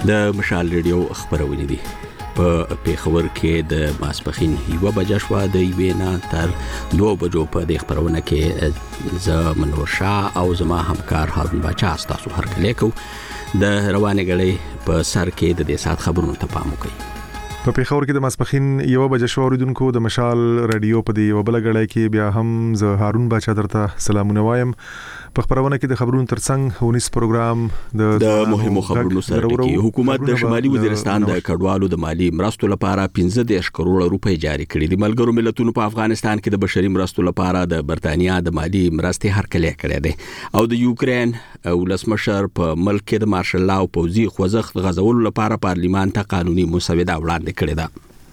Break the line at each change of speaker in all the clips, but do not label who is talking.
د مشال ریډیو خبرونه دي په پیښور کې د ماسپخین 1 بجې شو د وینا تر 2 بجو په د خبرونه کې ز منور شاه او زما همکار هارون باچا تاسو هر کله کو د روانه غړي په سر کې د دې سات خبرونو ته پام وکړئ.
په پیښور کې د ماسپخین 1 بجې شو اوریدونکو د مشال ریډیو په دی وبل غړی کې بیا هم ز هارون باچا درته سلامونه وایم. په خبرونه کې د خبرونو ترڅنګ 19 پروګرام
د مهمو خبرونو سره کې حکومت د شمالي وزیرستان د کډوالو د مالی مرستو لپاره 15 کروڑ روپۍ جاری کړې دي. ملګرو ملتونو په افغانستان کې د بشري مرستو لپاره د برتانیا د مالی مرستې هرکلی کړې ده او د یوکرين ولسمشر په ملک کې د مارشل لا او پوزي خوځښت غزولو لپاره پارلیمان ته قانوني مسوده وړاندې کړې ده.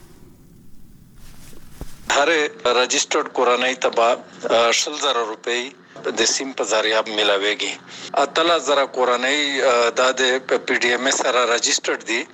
هر رجسٹرډ کورنۍ ته 100,000 روپۍ د سیم په ذریعہ ملاويږي. 80,000 کورنۍ د پی ډی ایم سره رجسٹرډ دي.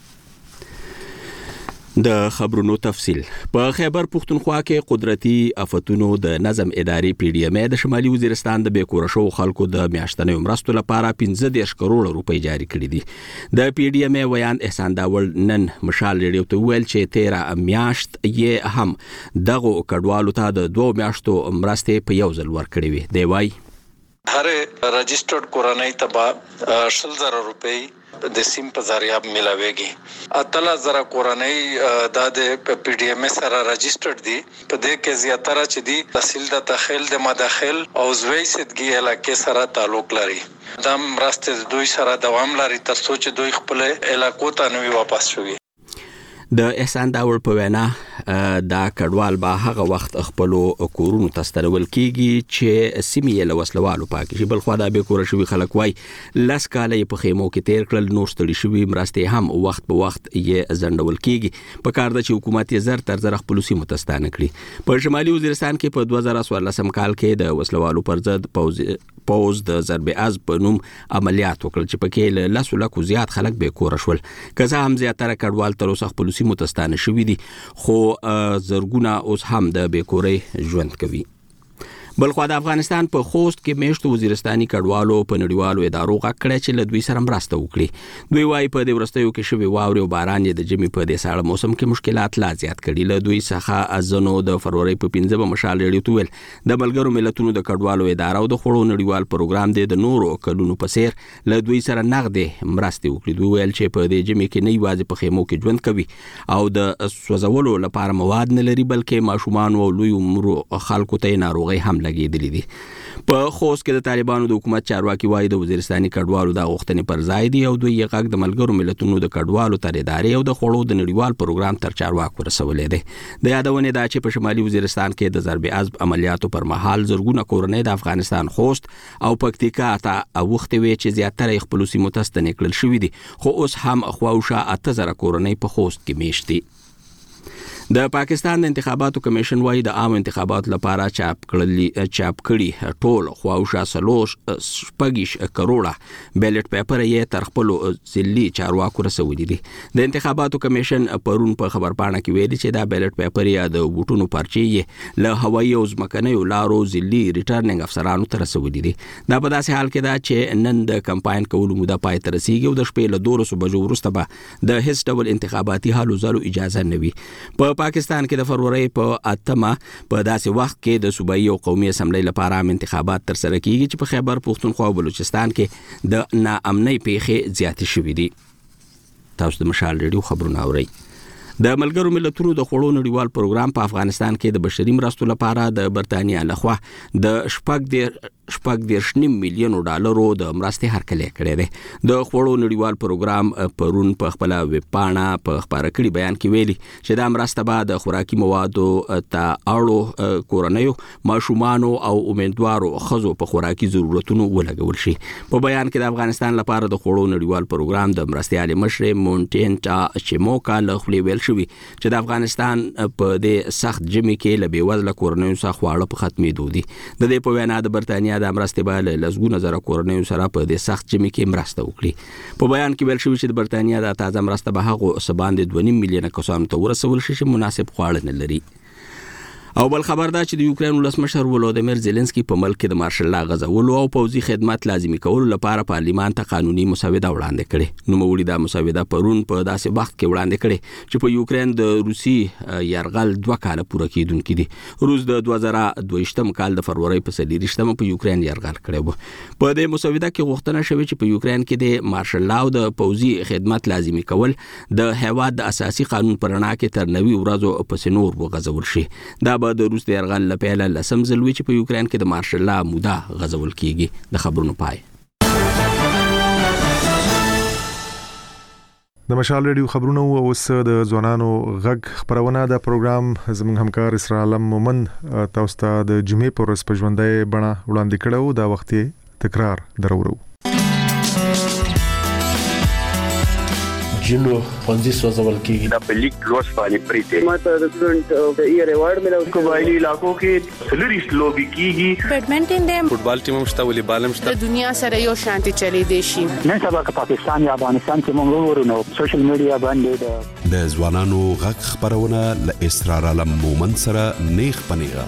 د خبرونو تفصيل په خیبر پختونخوا کې قدرتي آفتونو د نظم اداري پی ډی ایم د شمالي وزیرستان د بیکوره شو خلکو د میاشتنې مرستو لپاره 15 کروڑ روپۍ جاری کړې دي. د پی ډی ایم ویان احسان داول نن مشال ریډیو ته ویل چې 13 میاشت یې هم دغه کډوالو ته د 2 میاشتو مرستې په یو ځل ورکړې وي. دی وای
هر رجسٹرډ کورنۍ ته 100,000 روپۍ د سیم په ذریعہ ملاويږي. 80,000 کورنۍ د پی ډی ایم سره رجسٹرډ دي. په دې کې زیاتره چې دي تحصیل د تخیل د مداخل او زوی سدګي علاقې سره تعلق لري. دا مرستې دوی سره دوام لري تر څو چې دوی خپل علاقو ته نوي واپس شوي.
د احسان داور په وینا دا کډوال به هغه وخت خپل کورونو ته ستنول کیږي چې سیمې له وسلوالو پاک شي. بل خو دا به کور شوی خلک وای لاس کالې په خیمو کې تیر کړل نور ستړي شوی مرستې هم وخت په وخت یې زندول کیږي. په کار د چې حکومت یې زر تر زر خپل سیمو ته ستانه کړي. په شمالي وزیرستان کې په 2014 کال کې د وسلوالو پر ضد پوز د ضرب از په نوم عملیات وکړل چې پکې له 10 لکو زیات خلک به کور شول. کزه هم زیاتره کډوال تر اوسه خپل سیمو ته ستانه شوی دي خو زرګونه اوس هم د بیکورې ژوند کوي. بل خو د افغانستان په خوست کې میشتو وزیرستاني کډوالو په نړیوالو ادارو غکړه چې له دوی سره مرسته وکړي. دوی وايي په دې ورستیو کې شوی واوري او باران د جمی په دې ساړه موسم کې مشکلات لا زیات کړي. له دوی څخه ازنو د فروری په 15 مشال ریډیو تویل د ملګرو ملتونو د کډوالو ادارو او د خړو نړیوال پروګرام د نورو کلونو په سیر له دوی سره نغدې مرسته وکړي. دوی ویل چې په دې جمی کې نه یوازې په خیمو کې ژوند کوي او د سوځولو لپاره مواد نه لري بلکې ماشومان او لوی عمر خلکو ته ناروغي هم لګیدلې دي. په خوست کې د طالبانو د حکومت چارواکي وایي د وزیرستاني کډوالو د غوښتنې پر ځای دي او دوی یې غږ د ملګرو ملتونو د کډوالو تر ادارې او د خړو د نړیوال پروګرام تر چارواکو رسولې دي. د یادونه ده چې په شمالي وزیرستان کې د ضرب عزب عملیاتو پر مهال زرګونه کورنۍ د افغانستان خوست او پکتیکا ته اوختې وي چې زیاتره خپل سیمو ته ستنې کړل شوې دي خو اوس هم خواوشا 8000 کورنۍ په خوست کې میشت دي. د پاکستان د انتخاباتو کمیشن وايي د عام انتخاباتو لپاره چاپ کړي ټول خواوشا 3 کروڑه بیلټ پیپر یې تر خپل ځلي چارواکو رسولي دي. د انتخاباتو کمیشن پرون په خبرپاڼه کې ویلي چې دا بیلټ پیپر یا د ووټونو پرچې له هوایي او ځمکنیو لارو ځلي ریټرنینګ افسرانو ته رسولي دي. دا په داسې حال کې ده چې نن د کمپاین کولو موده پای ته رسیږي او د شپې له 2 بجو وروسته به د هیڅ ډول انتخاباتي هلو ځلو اجازه نه وي. په پاکستان کې د فروری په 8 په داسې وخت کې د صوبایي او قومي اسمبلی لپاره عام انتخابات تر سره کیږي چې په خیبر پختونخوا او بلوچستان کې د ناامنۍ پیښې زیاتې شوې دي. تاسو د مشال ریډیو خبرونه اورئ. د ملګرو ملتونو د خړو نړیوال پروګرام په افغانستان کې د بشري مرستو لپاره د برتانیا لخوا د 14.9 میلیون ډالرو د مرستې هرکلی کړی دی. د خړو نړیوال پروګرام پرون په خپل ویب پاڼه په خبره کړي بیان کې ویلي چې دا مرسته به د خوراکي موادو ته اړو کورنیو ماشومانو او امیدوارو خزو په خوراکي ضرورتونو ولګول شي. په بیان کې د افغانستان لپاره د خړو نړیوال پروګرام د مرستيالي مشر مونټینټا چموکا له خپل ویل شوی چې د افغانستان په دې سخت جمی کې له بیوزله کورنیو څخه خواړه په ختمېدو دي. د دې په وینا د برتانیا د مرستې به له لسګونه زره کورنیو سره په دې سخت جمی کې مرسته وکړي. په بیان کې ویل شوی چې د برتانیا د تازه مرسته به هغه سباند 2.5 میلیونه کسانو ته ورسول شي چې مناسب خواړه نه لري. او بل خبر دا چې د یوکرين ولسمشر ولودیمیر زيلنسکي په ملک کې د مارشل لا غزولو او پوځي خدمات لازمي کولو لپاره پارلیمان ته قانوني مسوده وړاندې کړې. نو موږ دا مسوده پرون په داسې وخت کې وړاندې کړې چې په یوکرين د روسي يرغل 2 کال پوره کیدونکې دي. روس د 2022 کال د فروری په 23 په یوکرين يرغل کړی و. په دې مسوده کې غوښتنه شوې چې په یوکرين کې د مارشل لا او د پوځي خدمات لازمي کول د هیواد د اساسي قانون پرنا کې تر 90 ورځو پس نور وغځول شي. دا د روس د يرغل لپاره لسم ځل چې په یوکرين کې د مارشل لا موده غزول کیږي. د خبرونو پای.
د مشال ریډیو خبرونه او اوس د ځوانانو غږ خبرونه د پروګرام زموږ همکار اسرا علم مومن تاسو ته د جمعې پر ورځ په ژوندۍ بڼه وړاندې کړو. دا وخت تکرار درورو.
جنو پنځه سوځول کېږي
د پلیک لوس باندې پریته
ماته د سټډنټ د ایئر ایوارډ ملو
قبایلی علاقو کې سلریست لوبي کیږي.
بیډمنټن د
فوټبال ټیم مشته ولې بالم شته.
د دنیا سره یو شانتي چلی دی شي.
نن سبا که پاکستان یا افغانستان کې موږ ورونو سوشل میډیا باندې
د ځوانانو غږ خبرونه ل اسرار علم مومن سره نیخ پنیغه.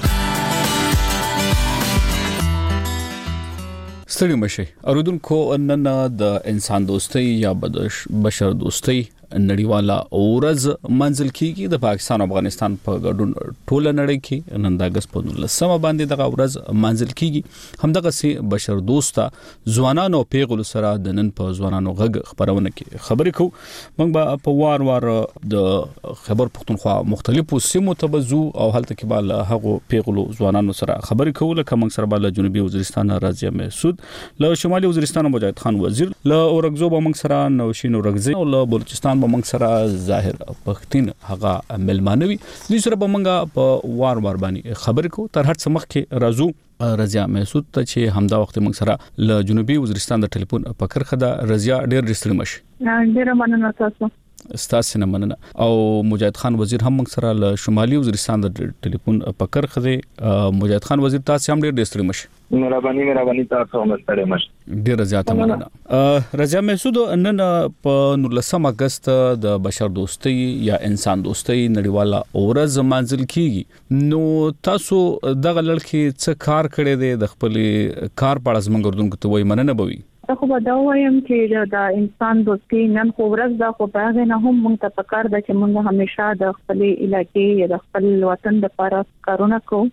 ستړي مشي اوریدونکو نن د انسان دوستي یا بشر دوستي نړیواله ورځ منځل کیږي. د پاکستان او افغانستان په ګډون ټوله نړۍ کې نن د اگست په 19 باندې دغه ورځ منځل کیږي. همدغه سي بشر دوسته ځوانانو پیغلو سره د نن په ځوانانو غږ خبرونه کې خبرې کوو. موږ به په وار د خبر پښتونخوا مختلفو سیمو ته بزو او هلته کې به هغه پیغلو ځوانانو سره خبرې کوو. لکه موږ سره به جنوبي وزیرستان رازیه محسود، له شمالي وزیرستان مجاهد خان وزیر، له اورګزو به موږ سره نوشین اورګزی او له بلوچستان به موږ سره ظاهر پښتين هغه ملمانوي. دوی سره به موږ په وار باندې خبرې کوو. تر هر څه مخکې راځو رضیا محسود ته چې همدا وخت موږ سره له جنوبي وزیرستان د ټلیفون په کرخه ده. رضیا ډېر ډېر مشي.
ډېر مننه تاسو.
ستاسو نه مننه. او مجاهد خان وزیر هم موږ سره له شمالي وزیرستان د ټلیفون په کرخه ده. مجاهد خان وزیر تاسو هم ډېر ډېر مشي.
مهرباني تاسو هم ستړي مشي.
ډېر زیاته مننه. رضیا محسود نن په 19 اگست د بشر دوستي یا انسان دوستي نړیواله ورځ منځل کیږي. نو تاسو دغه لړکې څه کار کړی دی؟ د خپل کار په اړه زموږ اردوونکو ته وایي مننه بوي.
خو به دا وایم چې د انسان دوستي نن خو ورځ دا خو په هغه نه هم موږ ته پکار ده چې موږ همیشه د خپل علاقې یا د خپل وطن لپاره کارونه کوو.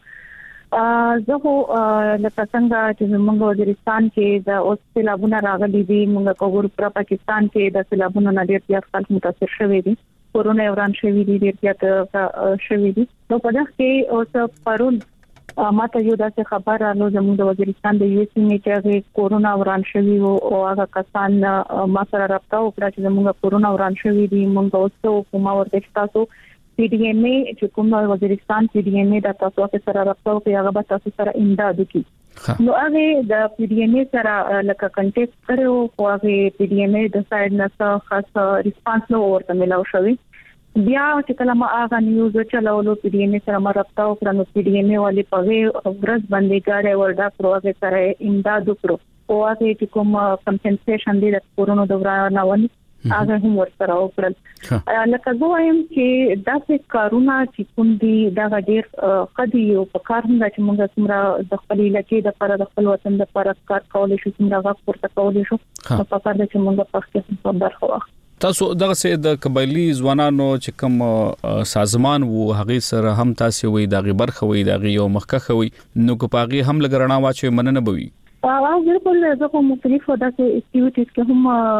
زه خو لکه څنګه چې موږ وزیرستان کې د اوس سیلابونه راغلي دي، موږ کوور پر پاکستان کې د سیلابونو نه ډېر زیات خلک متاثر شوي دي، کورونه وران شوي دي، ډېر زیات شوي دي. نو په دغه کې اوس پرون ماته یو داسې خبر راغله زموږ د وزیرستان د یو سیمې چې کورونا وران شوی او هغه کسان ما سره رابطه وکړه چې زموږ کورونا وران شوی دي. موږ اوس کومه ورته تاسو پی ډی ایم ای چې کوم وزیرستان پی ډی ایم ای د تاسو سره رابطه وکړي هغه به تاسو سره امداد وکړي. نو هغه د پی ډی ایم ای سره لکه کنټیکټ کړو او هغه پی ډی ایم ای د سایډ نه خاص ریسپانس نو ورته ملاو شوی. بیا چې کله ما هغه نیوز چلولو پی ډی ایم ای سره ما رابطه وکړه نو پی ډی ایم ای والی په ورځ باندې کار وردا پروژه سره امداد وکړو او هغه چې کوم کمپنسیشن دی د کورونا د ورانه ونی هغه هم ورسره وکړل. لکه زه وایم چې داسې کارونه چې کوم دي دا ډېر قدي او په کار هم چې موږ څومره د خپل علاقې د پر د خپل وطن د پر کار کولای شو څومره غوښتل پورته کولای شو په کار د چې موږ په خپل په برخه واخلو.
تاسو دغه سه د قبایلی ځوانانو چې کوم سازمان وو هغه سره هم تاسو وې دغه برخه وې دغه یو مخکخه وې نو کو پاغي هم لګرنا واچو مننه بوي.
بالکل زه کوم مختلف داسې اکټیویټیز کې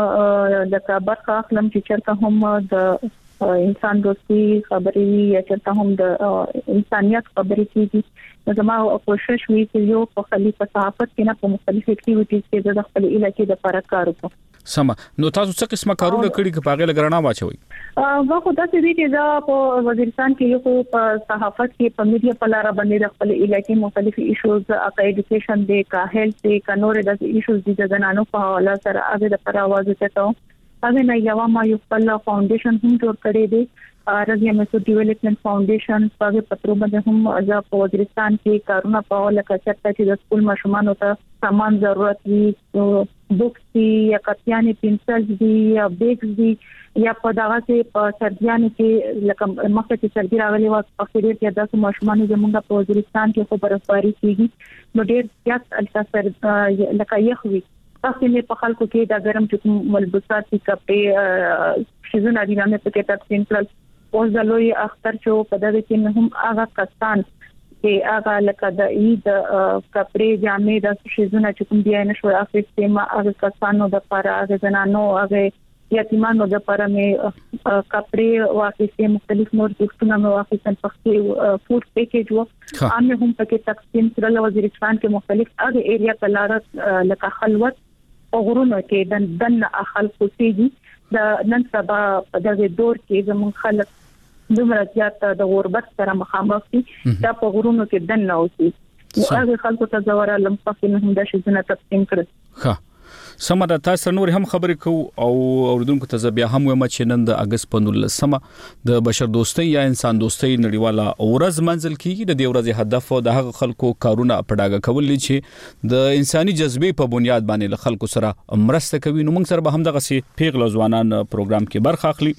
هم د برخه اخلم چې چرته هم د انسان دوستي خبرې یا چرته هم د انسانيت خبرې کیږي. زما کوشش وی چې یو په خلیفہ صحافت کې نه په مختلف اکټیویټیز کې د خپل علاقې د لپاره کار وکړم.
سم. نو تاسو څه قسمه کارونه کړی چې پاغه لګرنا واچوي؟
واخو دا څه دي چې دا په وزیرستان کې یو په صحافت کې په میډیا په لار باندې خپل علاقې مختلف ایشوز اکا ایډوکیشن دی کا هیلث دی کا نور د ایشوز دي د زنانو په حواله سره هغه د پر आवाज ته هغه نه یو ما یو خپل فاونډیشن هم جوړ کړی دی رضیا محسود ډیولپمنٹ فاونډیشن په پترو باندې هم از په وزیرستان کې کارونه په لکه چې د سکول ماشومان ته سامان ضرورت وي بوکس دي یا کاپیانې پنسل دي یا بیگز دي یا په دغه کې په سردیانو کې لکه مخکې چې سردی راغلي و په اخیری کې داسې ماشومان زموږ په وزیرستان کې خو برابرۍ کیږي نو ډېر زیات التاثر لکه یخوي تاسو نه په خلکو کې دا ګرم چې ملبوسات دي کپې شیزونه دي نه په کې تقسیم کړل او زلوی اختر چې په دغه کې هم هغه کسان چې هغه لکه د عید کپړې جامې د شیزونه چې کوم دی نه شو اخیستې ما هغه کسانو د لپاره هغه زنانو هغه یتیمانو د لپاره مې کپړې واخیستې مختلف نور څه نو واخیستل پخې فود پیکیج و عامه هم پکې تقسیم کړل وزیرستان کې مختلف هغه ایریا په لار لکه خلوت او غرونو کې دن خلکو سيږي د نن سبا په دغه دور کې زموږ خلک دومره زیات د غربت سره مخامخ دي دا په غرونو کې دنه اوسي نو هغه خلکو ته زوره لمپخې نه هم د شیزونه تقسیم کړل
ها سمه تاسو نور هم خبرې کو او اوردونکو ته بیا هم وایم چې نن د اگست په 19 د بشر دوستۍ یا انسان دوستۍ نړیواله ورځ منځل کیږي د دې ورځې هدف د هغه خلکو کارونه پډاګه کول چې د انساني جذبې په بنیاد باندې له خلکو سره مرسته کوي نو موږ سره به هم دغه سي پیغله ځوانان پروګرام کې برخه اخلي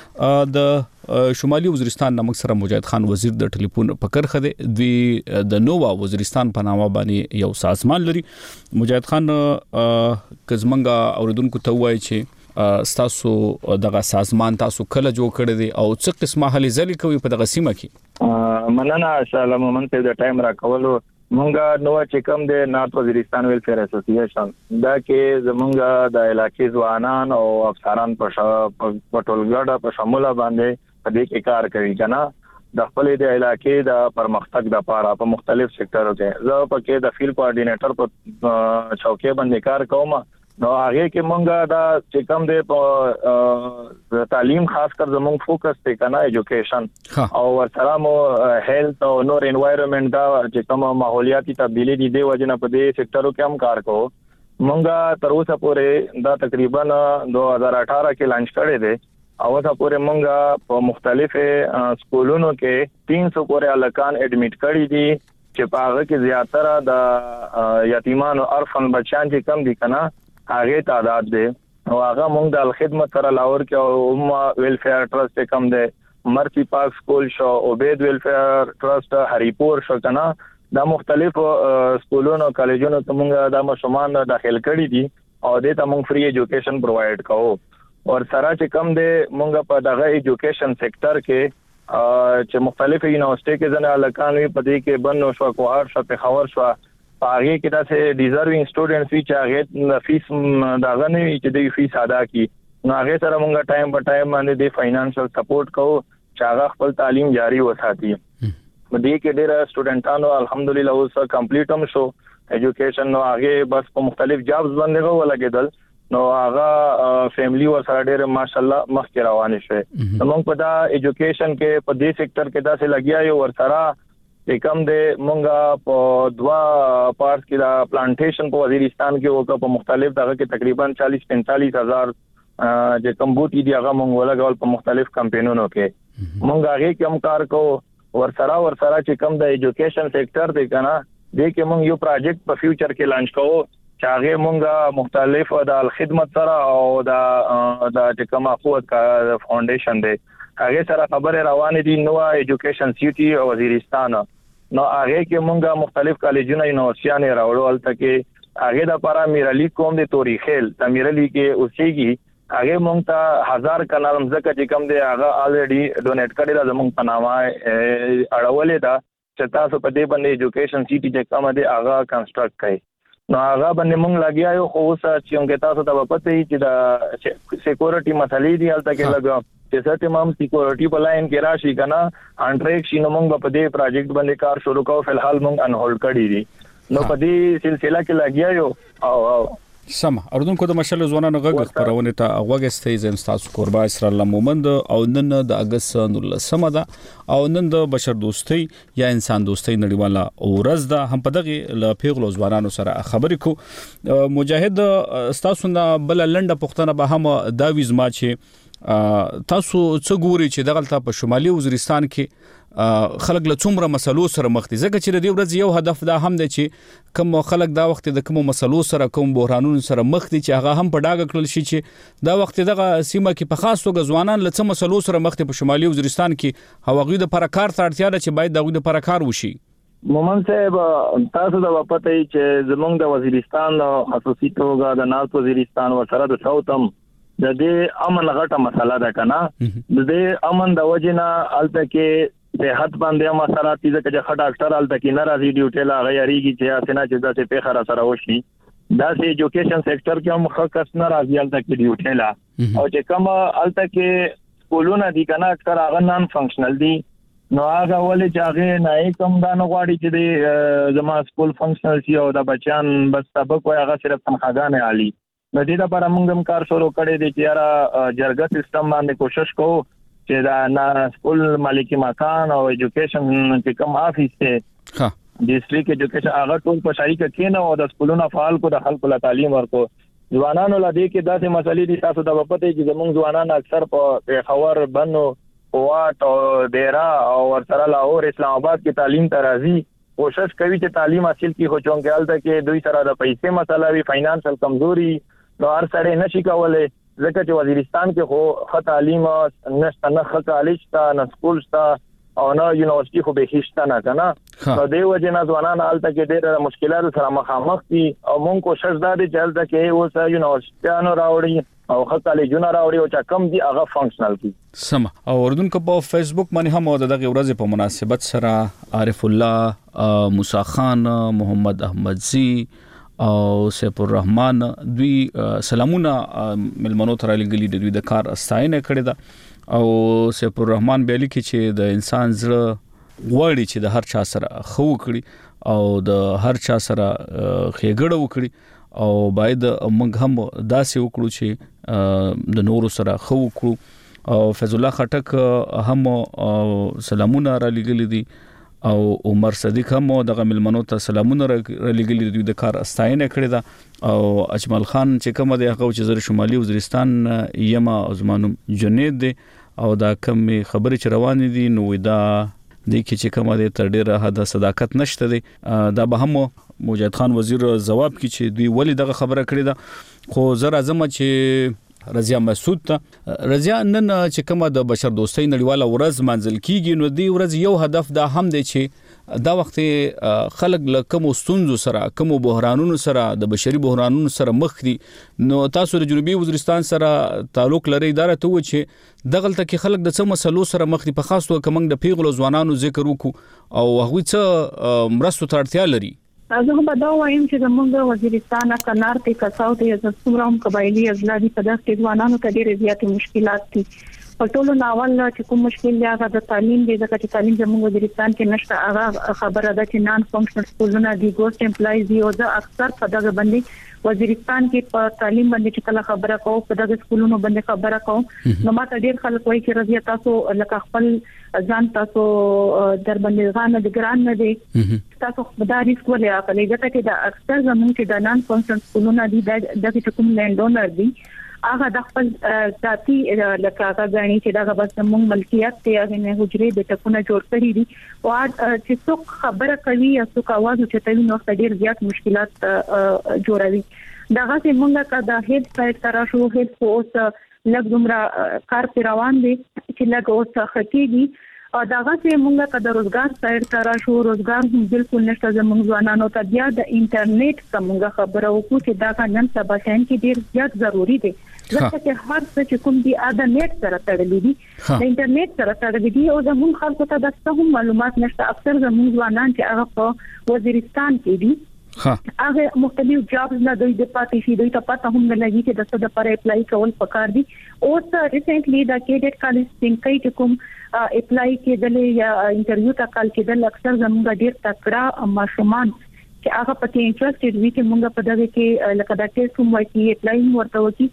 د شمالي وزیرستان نامک سره مجاهد خان وزیر د ټلیفون پکر خده دی د نووا وزیرستان په نامه باندې یو سازمان لري مجاهد خان کزمنګا اوردونکو ته وایي چې تاسو دغه سازمان تاسو کله جوړ کړی دی او څه قسمه هلي ځلې کوي په دغه سیمه کې
مننه سلام منته د ټایم را کولو مونږه نو چې کوم د نارت وزیرستان ویلفیر اسوسییشن دا کې زمونږ د علاقې ځوانان او افسران په ټولګړه په شموله باندې په دې کې کار کوي کنه د خپل د علاقې د پرمختګ لپاره په مختلف سېکټرو کې زه په کې د فیلډ کوارډینیټر په چوکۍ باندې کار کوم نو هغه کې مونږه دا چې کوم د تعلیم خاص کر زمونږ فوکس ته کنه ایجوکیشن او ورسره مو هیلث او نور انوایرنمنت دا چې کوم ماحولیاتي تبدیلی دي د وجنه په دې سېکټرو کې هم کار کوو مونږه تر اوسه پورې دا تقریبا 2018 کې لانچ کړی دی او اوسه پورې مونږه په مختلفو سکولونو کې 300 پورې الکان اډمیټ کړی دي چې په هغه کې زیاتره د یتیمانو ارفن بچیان چې کم دي کنه هغه تعداد دی او هغه موږ د خدمت سره لاور کې او ویلفیر ټرست کم دی مرسی پارک سکول شو عبید ویلفیر ټرست هریپور شو کنه دا مختلف سکولونو کالجونو ته موږ د مشمان داخل کړی دي او د ته موږ فری ایجوکیشن پرووایډ کوو او سره چې کم دی موږ په دغه ایجوکیشن سېکټر کې چې مختلف یونیورسيټي کې ځنه الکانوي په دې کې بنو شو کوهار شو په خبر شو پاره کې دا سه ډیزروینګ سټوډنټس وی چې هغه فیس داغه نه چې د فیس ادا کی نو هغه سره موږ ټایم په ټایم باندې د فاینانشل سپورټ کوو چې هغه خپل تعلیم جاری وساتي په دې کې ډېر سټوډنټانو الحمدلله اوس کمپلیټ هم شو ایجوکیشن نو هغه بس په مختلف جابز باندې ولګیدل نو هغه فیملی ور سره ډېر ماشاءالله مخکې روان شي موږ په دا ایجوکیشن کې په دې سېکټر کې دا څه لګیا یو ور سره کم د مونږه په دوا پارت کې دا پلانټیشن په وزیرستان کې وکړه په مختلف دغه کې تقریبا 40-45 هزار چې کم بوټي دی هغه مونږ ولګول په مختلف کمپینونو کې مونږ هغه کې هم کار کوو ورسره چې کم د ایجوکیشن سېکټر دی کنه دې کې مونږ یو پروجیکټ په فیوچر کې لانچ کوو چې هغه مونږه مختلف د خدمت سره او د چې کوم اخوت کا فاونډیشن دی هغه سره خبره روانه دي نو ایجوکیشن سیټي او وزیرستان نو هغه کې مونږه مختلف کالجونه یونیورسيټي نه راوړل ته کې هغه د لپاره میرالي کوم د توریخل د میرالي کې اوسېږي هغه مونږ ته 1000 کنال مزکه چې کوم دی هغه الریډي ډونیټ کړی دا زمونږ په نامه اړولې دا چې تاسو په دې باندې ایجوکیشن سیټي چې کوم دی هغه کنسټرکټ کړئ نو هغه باندې مونږ لګیا یو خو اوس چې موږ تاسو ته پته یي چې دا سکیورټي مسلې دي هلته کې لګا چې سره تمام سکیورټي په لاین کې راشي کنه انټریک شي نو موږ په دې پروجیکټ باندې کار شروع کوو فلحال موږ ان هولډ کړی دي نو په دې سلسله کې لګیا یو او
سم اردوونکو د مشل ځوانانو غږ خبرونه ته اوغستې زم تاسو قربا اسرائیل مومند او نن د اگست 19 ده او نن د بشر دوستۍ یا انسان دوستۍ نړیواله ورځ ده هم په دغه ل پیغلو ځوانانو سره خبرې کو مجاهد تاسو نه بل لنډه پښتنه به هم دا ویزما چې تاسو څه ګوري چې دغلته په شمالي وزیرستان کې خلک له څومره مسلو سره مخ دي ځکه چې د دې ورځ یو هدف دا هم دی چې کوم خلک دا وخت د کوم مسلو سره کوم بحرانونو سره مخ دي چې هغه هم په ډاګه کړل شي چې دا وخت دغه سیمه کې په خاص توګه ځوانان له څه مسلو سره مخ دي په شمالي وزیرستان کې هغوی د پرکار ته اړتیا ده چې باید دغه د پرکار وشي.
مومن صاحب تاسو دا پته ای چې زمونږ د وزیرستان خصوصي توګه د نارت وزیرستان ورسره د ساوثم د دې امن غټه مسله ده کنه د دې امن د وجنه الته کې صحت باندې مسله تیزه کې ښه ډاکټر الته کې ناراضي ډیوټي لا غیریږي چې اسنه چې داسې په خره سره وشي دا سه ایجوکیشن سېکټر کې هم ښه کس ناراضي الته کې ډیوټي لا او چې کوم الته کې سکولونه دي کنه اکثر هغه نان فنکشنل دي نو هغه ولې چې هغه نه کوم دا نه غواړي چې د زما سکول فنکشنل شي او د بچیان بس سبق وي هغه صرف تنخواګانې عالی نو دې لپاره موږ هم کار شروع کړی دی چې یاره جرګه سیستم باندې کوشش کوو چې دا نه سکول مالکی مکان او ایجوکیشن کې کوم افیس ته ډیسټریکټ ایجوکیشن هغه ټول په شریکه کې نه او د سکولونو فعال کو د خلکو له تعلیم ورکو ځوانانو له دې کې داسې مسلې دي تاسو د وپته چې زموږ ځوانان اکثر په خبر بنو واټ او ډیرا او ورسره لاهور اسلام آباد کې تعلیم ته راځي کوشش کوي چې تعلیم حاصل کړي خو چونګال ته کې دوی سره د پیسې مسله وی فاینانشل کمزوري نو هر سره نشي کولای ځکه چې وزیرستان کې خو ښه تعلیم نشته نه ښه کالج شته نه سکول شته او نه یونیورسيټي خو به هیڅ نه کنه نو دې وجه نه ځوانان حالت کې ډېر مشکلات سره مخامخ دي او مونږ کوشش دا دي چې حالت کې اوس یونیورسيټانو راوړي او ښه کالجونه راوړي او چې کم دي هغه فنکشنل دي
سم او اردن کو په فیسبوک باندې هم دغه ورځ په مناسبت سره عارف الله موسی خان محمد احمدزي او سیف الرحمن دوی سلامونه ملمنو تر لګلی د دوی د کار استاینه کړی دا او سیف الرحمن به لیکي چې د انسان زړه غواړي چې د هر چا سره خو کړي او د هر چا سره خېګړه وکړي او باید موږ هم داسې وکړو چې د نورو سره خو وکړو او فیض الله خټک هم سلامونه را لګلی دي او عمر صدیق هم دغه ملمنو ته سلامونه لګلی دوی د کار استاینه کړی دا او اجمل خان چې کوم دی هغه چې زر شمالي وزیرستان یما ازمانو جنید دی او دا کم خبرې چې روانې دي نو دا د کی چې کوم دی تر ډیره حد صداقت نشته دی دا به هم موجد خان وزیر جواب کی چې دوی ولی دغه خبره کړی دا خو زر اعظم چې رضیا مسعود ته رضیا نن چې کومه د بشر دوستۍ نړیواله ورځ منځل کیږي نو دی ورځ یو هدف دا هم دی چې دا وخت خلک له کوم ستونزو سره کوم بحرانونو سره د بشري بحرانونو سره مخ دي نو تاسو د جنوبي وزیرستان سره تعلق لري اداره ته و چې دغلته کې خلک د څه مسلو سره مخ دي په خاص توګه کوم د پیغلو ځوانانو ذکر وکړو او هغه څه مرستو ته اړتیا لري
زه به دا وایم چې زموږ وزیرستان کنار ته کساو ته زموږ هم قبایلی ازلادي په دغه کې ځوانانو ته ډېرې زیاتې مشکلات دي په ټولو ناول چې کوم مشکل دی هغه د تعلیم دی ځکه چې تعلیم زموږ وزیرستان کې نشته هغه خبره ده چې نان فنکشنل سکولونه دي ګوست امپلایز دي او دا اکثر په دغه باندې وزیرستان کې په تعلیم باندې چې کله خبره کوو په دغه سکولونو باندې خبره کوو نو ماته ډېر خلک وایي چې رضیا تاسو لکه خپل ځان تاسو در باندې غانه د ګران نه دي تاسو خدای ریسک ولې اخلي ځکه چې دا اکثر زموږ کې د نان فنکشنل سکولونه دي د کوم لینډ اونر دي هغه د خپل ذاتي لکه هغه غني چې دا بس موږ ملکیت ته هغه نه حجرې د ټکونه جوړ کړی دي او چې څوک خبره کوي یا څوک आवाज چتوي نو ډېر زیات مشکلات جوړوي داغه چې موږ کا د هیډ سایت تر شو هیډ اوس لږ دومره کار روان دي چې لږ اوس خکېږي او داغه چې موږ کا د روزګار سایت تر شو روزګار هم بالکل نشته زموږ ځوانانو ته بیا د انټرنیټ څنګه خبره وکړو چې دا نن سبا څنګه کې ډیر زیات ضروری دی ځکه چې هر څه چې کوم دی د نیټ سره تړلې دي د انټرنیټ سره تړلې دي او زموږ خلکو ته د څه معلومات نشته اکثر زموږ ځوانان چې هغه په وزیرستان کې دي هغه مختلف جابز نه دوی د پاتې شي دوی ته پته هم نه لګي چې د څه لپاره اپلای کول پکار دي او ریسنټلی د کېډټ کالج څنګه چې کوم اپلای کېدل یا انټرویو ته کال کېدل اکثر زموږ ډیر تکړه ماشومان چې هغه پکې انټرېستډ وي چې موږ په دغه کې لکه دا ټیسټ هم وایي اپلای ورته وکي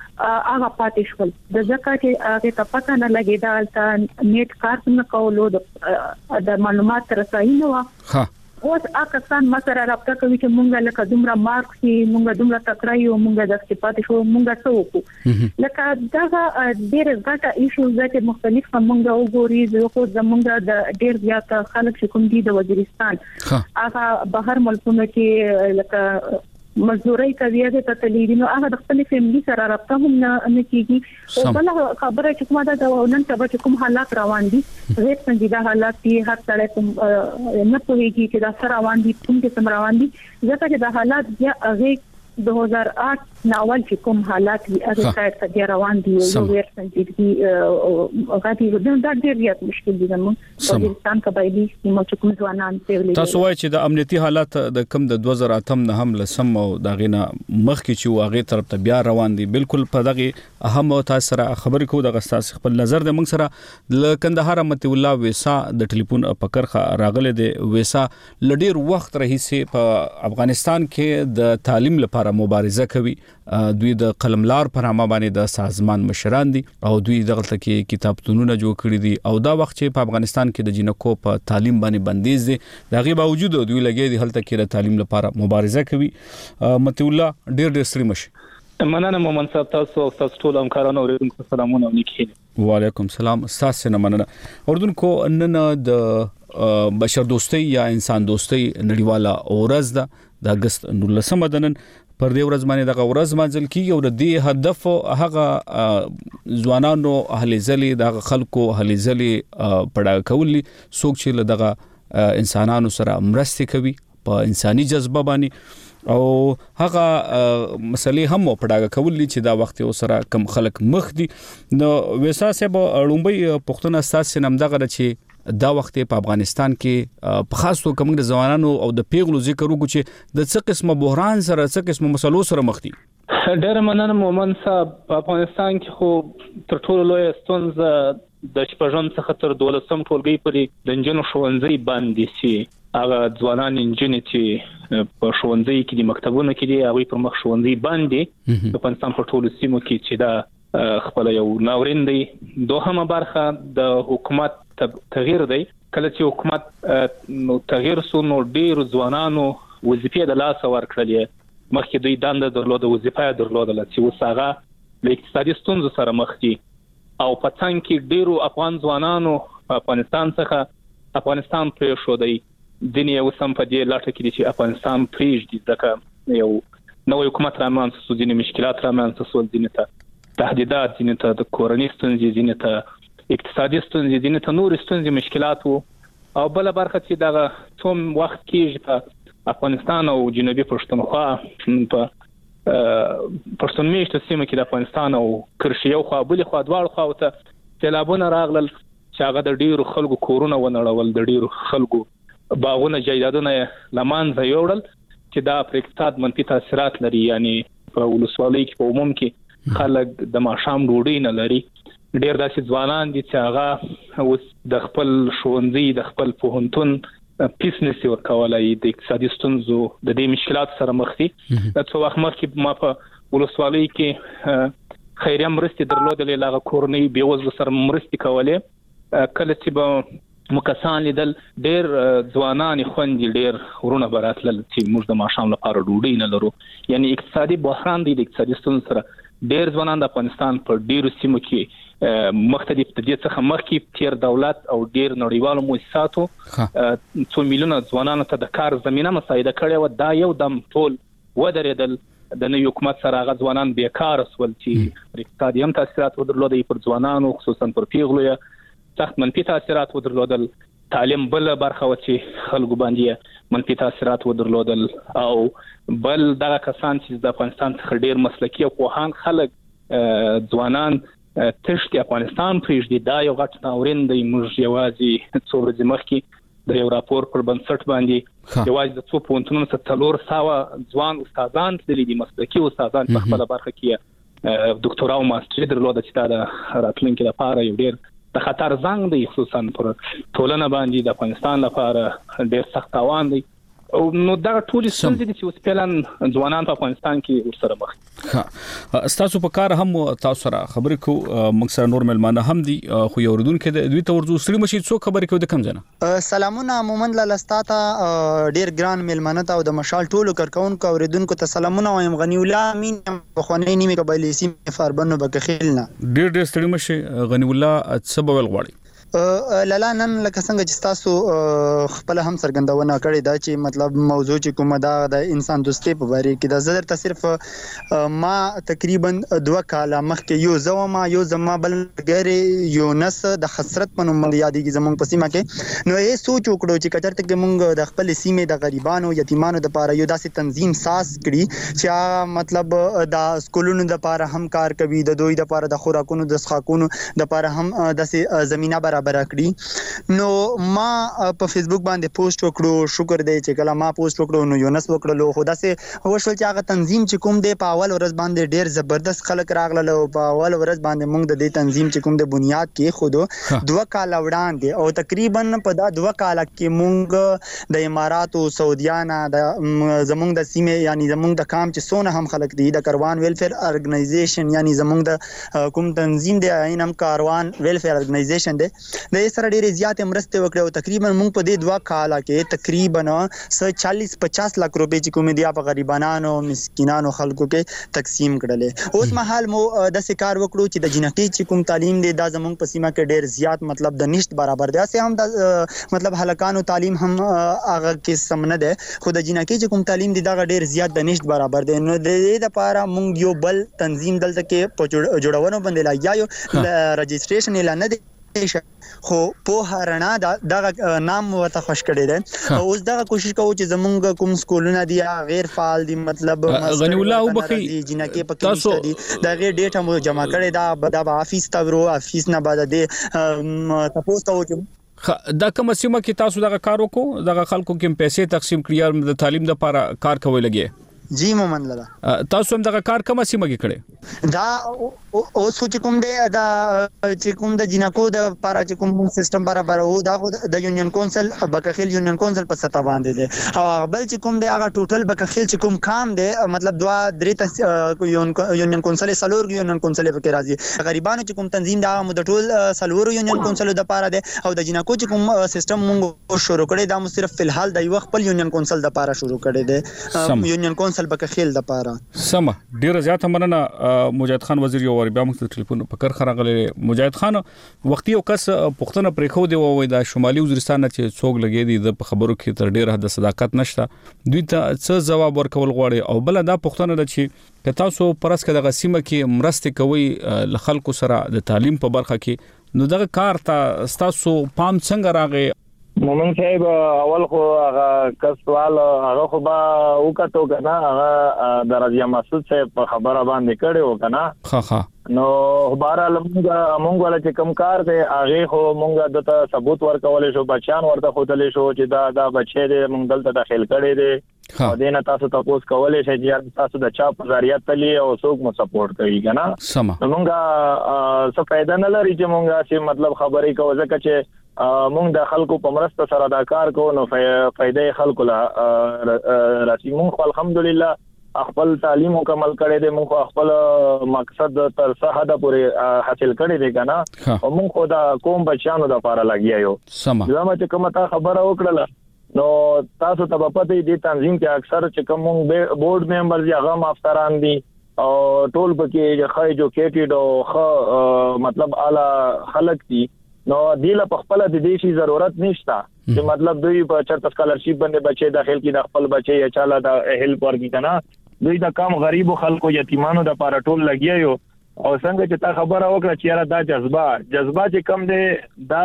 هغه پاتې شول د ځکه چې هغه ته پته نه لګي دا نیټ کار نه کولو د معلومات رسایي نه و اوس اکسان مسره رابطه کوي چې مونږه لکه دومره مارک سي مونږه دومره تکړه یو مونږه د استفادې شو مونږه څه وکړو لکه دا ډېر غټه ایشو چې مختلف مونږه وګوري زه زمونږه د ډېر زیات خلک چې کوم دي د وزیرستان هغه بهر ملکونو کې لکه مزدوري کوي د تطلیدینو هغه د خپل فیملی سره رابطه هم نه کیږي او بل خبره چې کومه دا نن سبا چې کوم حالات روان دي غیر سنجیده حالات دي هر ځای کوم نه پوهیږي چې دا سره روان دي کوم کې سم روان دي ځکه چې دا حالات بیا هغه 2008 ناول چې کوم حالات وي هغه څه ته روان دي او غیر سنجیدګي غاټي دا ډېر زیات مشکل دي زموږ افغانستان قبایلی سیمو چې کوم ځوانان ته
تاسو وایي چې د امنیتي حالات د کم د 2008 نه هم لسم او دغه مخکې چې واغې طرف ته بیا روان دي بالکل په دغه اهم تاسو سره خبرې کوو د غستاس خپل نظر د موږ سره ل کندهار مت الله ویسا د ټلیفون پکرخه راغله د ویسا لډیر وخت رهي په افغانستان کې د تعلیم لپاره مبارزه کوي دوی د قلملار پر نامه باندې د سازمان مشران دي او دوی دغه کې کتابتونونه جوړ کړی دي او دا وخت چې په افغانستان کې د جنکو په تعلیم باندې بندیز دي دغه باوجود دوی لګي دي هلته کې د تعلیم لپاره مبارزه کوي مت الله ډېر سری مشه
مننه مومن صاحب تاسو او تاسو ټول همکارانو اوریدونکو سلامونه ولیکئ
وعلیکم السلام تاسو نه مننه اردوونکو نن د بشر دوستي یا انسان دوستي نړیواله ورځ ده د اگست 19 دنن پر دې ورځ باندې دغه ورځ منځل کیږي او د دې هدف هغه ځوانانو اهل ځلې د خلکو اهل ځلې پړه کولي څوک چې دغه انسانانو سره مرسته کوي په انساني جذبه باندې او هغه مسلې هم پړه کولي چې دا وخت سره کم خلک مخ دي نو ویسا صاحب لومبي پښتون اساس نم دغه چې دا وخت په افغانستان کې په خاص توګه کوم د ځوانانو او د پیغلو ذکر وکړو چې د څه قسمه بحران سره څه قسمه مسلو سره مخ دي
ډېر مننه مومن صاحب په افغانستان کې خو تر ټولو لوی ستونزه د شپږم څخه تر 12م ټولګي پورې د انجنونو ښوونځي باندې سي هغه ځوانان انجنې چې په ښوونځي کې د مکتبونو کې دي هغه پر مخ ښوونځي باندې په افغانستان په ټولو سیمو کې چې دا خپل یو ناورین دی دوهمه برخه د حکومت تغییر دی کله چې حکومت تغییر سو نو ډیر ځوانانو وظیفې د لاس ورکړلې مخکې دوی دنده درلوده وظیفه درلوده چې وساغه د اقتصادي ستونزو سره مخ دي او په څنګه کې ډیرو افغان ځوانانو په افغانستان څخه افغانستان پرې شو دی دنیا وسم په دې لاټه کې چې افغانستان پرېږدي ځکه یو نوې حکومت رامنځته شو ځینې مشکلات رامنځته شول ځینې ته تهدیدات ځینې ته د کورنۍ ستونزې ځینې ته اقتصادي ستونزې ځینې ته نور ستونزې مشکلات وو او بل برخه چې دا څوم وخت کې په افغانستان او جنوبي پښتونخوا په پښتون میشته سیمه کې د افغانستان او کرشي او خابل خو دواړو خواو ته سیلابونه راغلل چې هغه د ډیرو خلکو کورونه ونړول د ډیرو خلکو باغونه جایدادونه لمانځه یوړل چې دا پر اقتصاد منفي تاثیرات لري یعنی په ولسوالۍ کې په عموم کې خلک د ماښام ډوډۍ نه لري ډېر داسې ځوانان دي چې هغه اوس د خپل ښوونځي د خپل پوهنتون پیس نشي ورکولای د اقتصادي ستونزو د دې مشکلات سره مخ دي د څو وخت مخکې ما په ولسوالۍ کې خیریه مرستې درلودلې لاغه کورنۍ بیوزلو سره مرستې کولې کله چې به مکسان لیدل ډېر ځوانان خوندې ډېر ورونه براتل چې موږ د ماښام لپاره ډوډۍ نه لرو یعنی اقتصادي بحران دی د اقتصادي ستونزو سره ډېر ځوانان د افغانستان په ډیرو سیمو کې مختلف د دې څخه مخکې تیر دولت او ډېر نړیوالو مؤسساتو 2 میلیونه ځوانانو ته د کار زمينه مساعده کړې و دا یو دم ټول ودرېدل د نوې حکومت سره هغه ځوانان بیکار شول چې اقتصادي هم تاثیرات ودرلودل پر ځوانانو خصوصا پر پیغلو سخت منفي تاثیرات ودرلودل تعلیم بل برخه و چې خلکو باندې منفي تاثیرات ودرلودل او بل دغه کسان چې د افغانستان څخه ډیر مسلکي او پوهان خلک ځوانان تشکي افغانستان پرېږدي دا یو غټ ناورین دی موږ یوازې څو ورځې مخکې د یو راپور پر بنسټ باندې یوازې د څو پوهنتونونو څخه 300 ځوان استادان تللي دي مسلکي استادان په خپل برخه کې ډاکټرا او ماستر درلوده چې دا د راتلونکي لپاره یو ډیر د خطر زنګ دی خصوصا پر ټولنه باندې د افغانستان لپاره ډیر سخت تاوان دی نو دا ټول څه چې اوس پلان ځوانان په افغانستان کې ورسره مخ
ها تاسو په کار هم تاسو سره خبرې کو مکسر نور ملمانه هم دي خو یو ردون کې دوی ته ورځو سړي مشي څو خبرې کوي د کم ځنه
سلامونه مومن لاستا ډیر ګران ملمانه ته او د مشال ټولو کارکونکو او ردونکو ته سلامونه وایم غنی الله امین په خونې نیمه قبایلی سیمه فاربنو بکخیلنا
ډیر سړي مشي غنی الله سبب غواړي
لالا نن لکه څنګه چې تاسو خپل هم سرګندونه کړې دا چې مطلب موضوع چې کومه دا د انسان دوستي په اړه کې دا زړه ته صرف ما تقریبا 2 کال مخکې یو زما بل غیر یونس د حسرت په نوم یادېږي زمونږ په سیمه کې نو یې سوچ وکړو چې کچرته کې مونږ د خپل سیمه د غریبانو یتیمانو د لپاره یو داسې تنظیم ساز کړي چې مطلب د سکولونو د لپاره هم کار کوي د دوی د لپاره د خوراکونو د څښاکونو د لپاره هم داسې زمينه برابر کړی نو ما په فیسبوک باندې پوسټ وکړو شکر دی چې کله ما پوسټ وکړو نو یونس وکړلو خدا سه وشول چې هغه تنظیم چې کوم دی په اول ورځ باندې ډیر زبردست خلک راغله او په اول ورځ باندې موږ د دې تنظیم چې کوم د بنیاد کې خود 2 کال وړاندې او تقریبا په دا 2 کال کې موږ د امارات او سعودیانا د زموږ د سیمه یعنی زموږ د کام چې سونه هم خلک دي د کاروان ویلفیر ارګنایزیشن یعنی زموږ د کوم تنظیم دی اینم کاروان ویلفیر ارګنایزیشن دی د سره ډېرې زیاتې مرستې وکړې او تقریبا موږ په دې 2 کال کې تقریبا 40-50 لک روپے چې کومې دی په غریبانو مسکینانو خلکو کې تقسیم کړلې اوس مهال مو د کار وکړو چې د جنکی چې کوم تعلیم دی دا زموږ په سیمه کې ډېر زیات مطلب د نشټ برابر دی اسه هم د مطلب هلکانو تعلیم هم هغه کې سم نه ده خو د جنکی چې کوم تعلیم دی دا ډېر زیات د نشټ برابر دی نو د دې لپاره موږ یو بل تنظیم دلته کې په جوړونو باندې لایو رجسټریشن اعلان نه خو په هرنا دا نام ورته خوش کړی دی اوس دا کوشش کوو چې زمونږ کوم سکولونه دي غیر فعال دي مطلب
غنی الله وبخي
جنکه پکې دي دا غیر ډیټا مو جمع کړی دا د افیس ته ورو افیس نه بعد دی تاسو ته چې
دا کوم سیمه کې تاسو دا کار وکړو دا خلکو کې پیسې تقسیم کړی د تعلیم لپاره کار کوي لګي
جی مومن لالا
تاسو هم دا کار کوم سیمه کې کړی
دا او سوچ کوم دی دا چې کوم د جنکو د لپاره چې کوم سیستم برابر او دا د یونین کونسل بکخیل یونین کونسل په سطح باندې دی او بل چې کوم دی هغه ټوټل بکخیل چې کوم کام دی مطلب 2-3 یونین کونسل سلور یونین کونسل په راځي غریبانو چې کوم تنظیم دا مو د ټول سلور یونین کونسل د لپاره دی او د جنکو چې کوم سیستم موږ شروع کړی دا مو صرف فلحال د یو خپل یونین کونسل د لپاره شروع کړی دی یونین کونسل بکخیل د لپاره
سم ډیر زیات مننه مجاهد خان وزیر یو بیا موږ ټلیفون په کار خراغله مجاهد خان وختي او کس پښتنه پرې خو دی وای د شمالي وزیرستان چې څوک لګي دي د خبرو کې تر ډیر حد صداقت نشته دوی ته څه جواب ورکول غواړي او بل دا پښتنه د چې تاسو پرسکه د غسیمه کې مرسته کوي ل خلکو سره د تعلیم په برخه کې نو دغه کار ته تاسو پام څنګه راغی
مومن صاحب اول خو هغه کسوال هغه خو با وکړو کنه هغه درجه مسعود صاحب په خبره باندې کړو کنه
ها
نو بهرحال موږ ولا چې کم کار دی هغه خو موږ دته ثبوت ورکول شو بچان ورته خوتل شو چې دا بچی دی موږ دلته داخل کړي دي او دینه تاسو تاسو کولای شئ چې تاسو د چا په ذریعہ تلی او څوک مو سپورټ کوي کنه موږ څه فائدہ نه لري چې موږ چې مطلب خبرې کوو ځکه چې موږ د خلکو په مرسته سره دا کار کوو نو فائدې خلکو لا راشي موږ الحمدلله خپل تعلیم مکمل کړی دی موږ خپل مقصد تر څه حد پورې حاصل کړی دی کنه او موږ خو دا کوم بچانو د لپاره لګیا یو زما چې کومه تا خبره وکړه نو تاسو ته په پته دي تنظیم کې اکثر چې کوم بورډ ممبر یا غو افسران دي او ټول پکې خای جو کېټډ او مطلب اعلی خلک دي نو دیله په خپل د دې شي ضرورت نشته چې مطلب دوی په چرته سکالرشپ باندې بچي داخل کی د خپل بچي یا چاله د هیلپ ورګی کنه دوی د کم غریبو خلکو یتیمانو د لپاره ټول لګیا یو او څنګه چې تا خبره وکړه چې یاره دا جذبه چې کم دی دا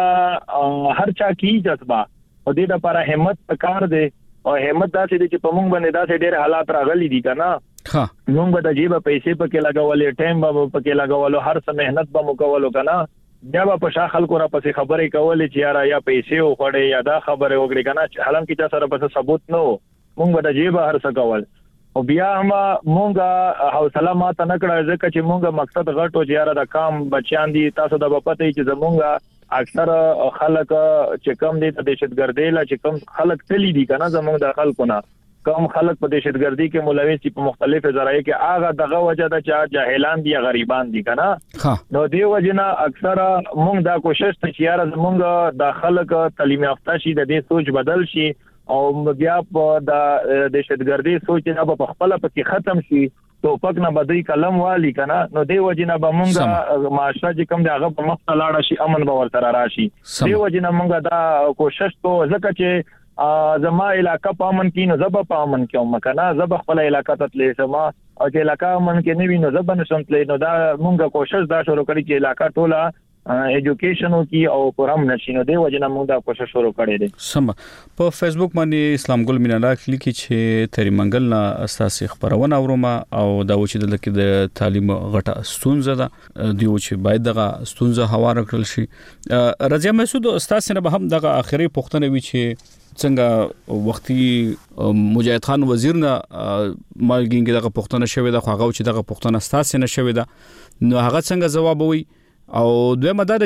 هر چا کی جذبه او دې د لپاره همت کار دی او همت داسې دي چې په موږ باندې داسې ډېر حالات راغلي دي کنه موږ به د جیبه پیسې پکې لګولې ټایم به پکې لګولو هر څه مهنت به مو کولو کنه بیا په شا خلکو را پسې خبرې کولې چې یاره یا پیسې وخړې یا دا خبره وکړي کنه حالانکه چا سره پس ثبوت نه موږ به د جیبه هر څه کول او بیا هم مونږه حوصله ماته نه کړه ځکه چې مونږه مقصد غټو چې یاره د کام بچیان دي تاسو د پته چې زمونږه اکثر خلک چې کم دي د دهشتګردۍ لا چې کم خلک تللی دي کنه زموږ د خلکونه کم خلک په دهشتګردۍ کې ملوث دي په مختلفو ذرایع کې هغه دغه وجه ده چې جاهلان دي غریبان دي کنه نو دی وجنه اکثر موږ دا کوشش ته چې یاره موږ د خلک تعلیم یافته شي د دې سوچ بدل شي او بیا په د دهشتګردۍ سوچ نه په خپل پکې ختم شي توپک نه بدوي قلم والی کنه نو دی وجنه به موږ معاشره چې کوم دغه په مخ لاړ شي امن به ورته راشي دی وجنه موږ دا کوشش کو ځکه چې زما علاقہ په امن کې نو زب په امن کې هم کنه زب خپل علاقہ ته تلې سما او چې علاقہ امن کې نه وي نو زب نشم تلې نو دا موږ کوشش دا شروع کړی چې علاقہ ټوله ایجوکیشن کی او پرم نشینو دی وجنه موږ دا کوشش شروع کړی دی
سم په فیسبوک باندې اسلام ګل مینالا لیکي چې تری منګل نه اساسي خبرونه اورما او دا و چې د تعلیم غټه ستونزه ده دی و چې باید دغه ستونزه هوار کړل شي رضیا مسعود استاد سره به هم دغه اخري پوښتنه وی چې څنګه وختي مجاهد خان وزیر نه مالګینګ دغه پښتنه شوی د خواغو چې دغه پښتنه ستاسو نه شوی د نو هغه څنګه جواب وي او دوی مدار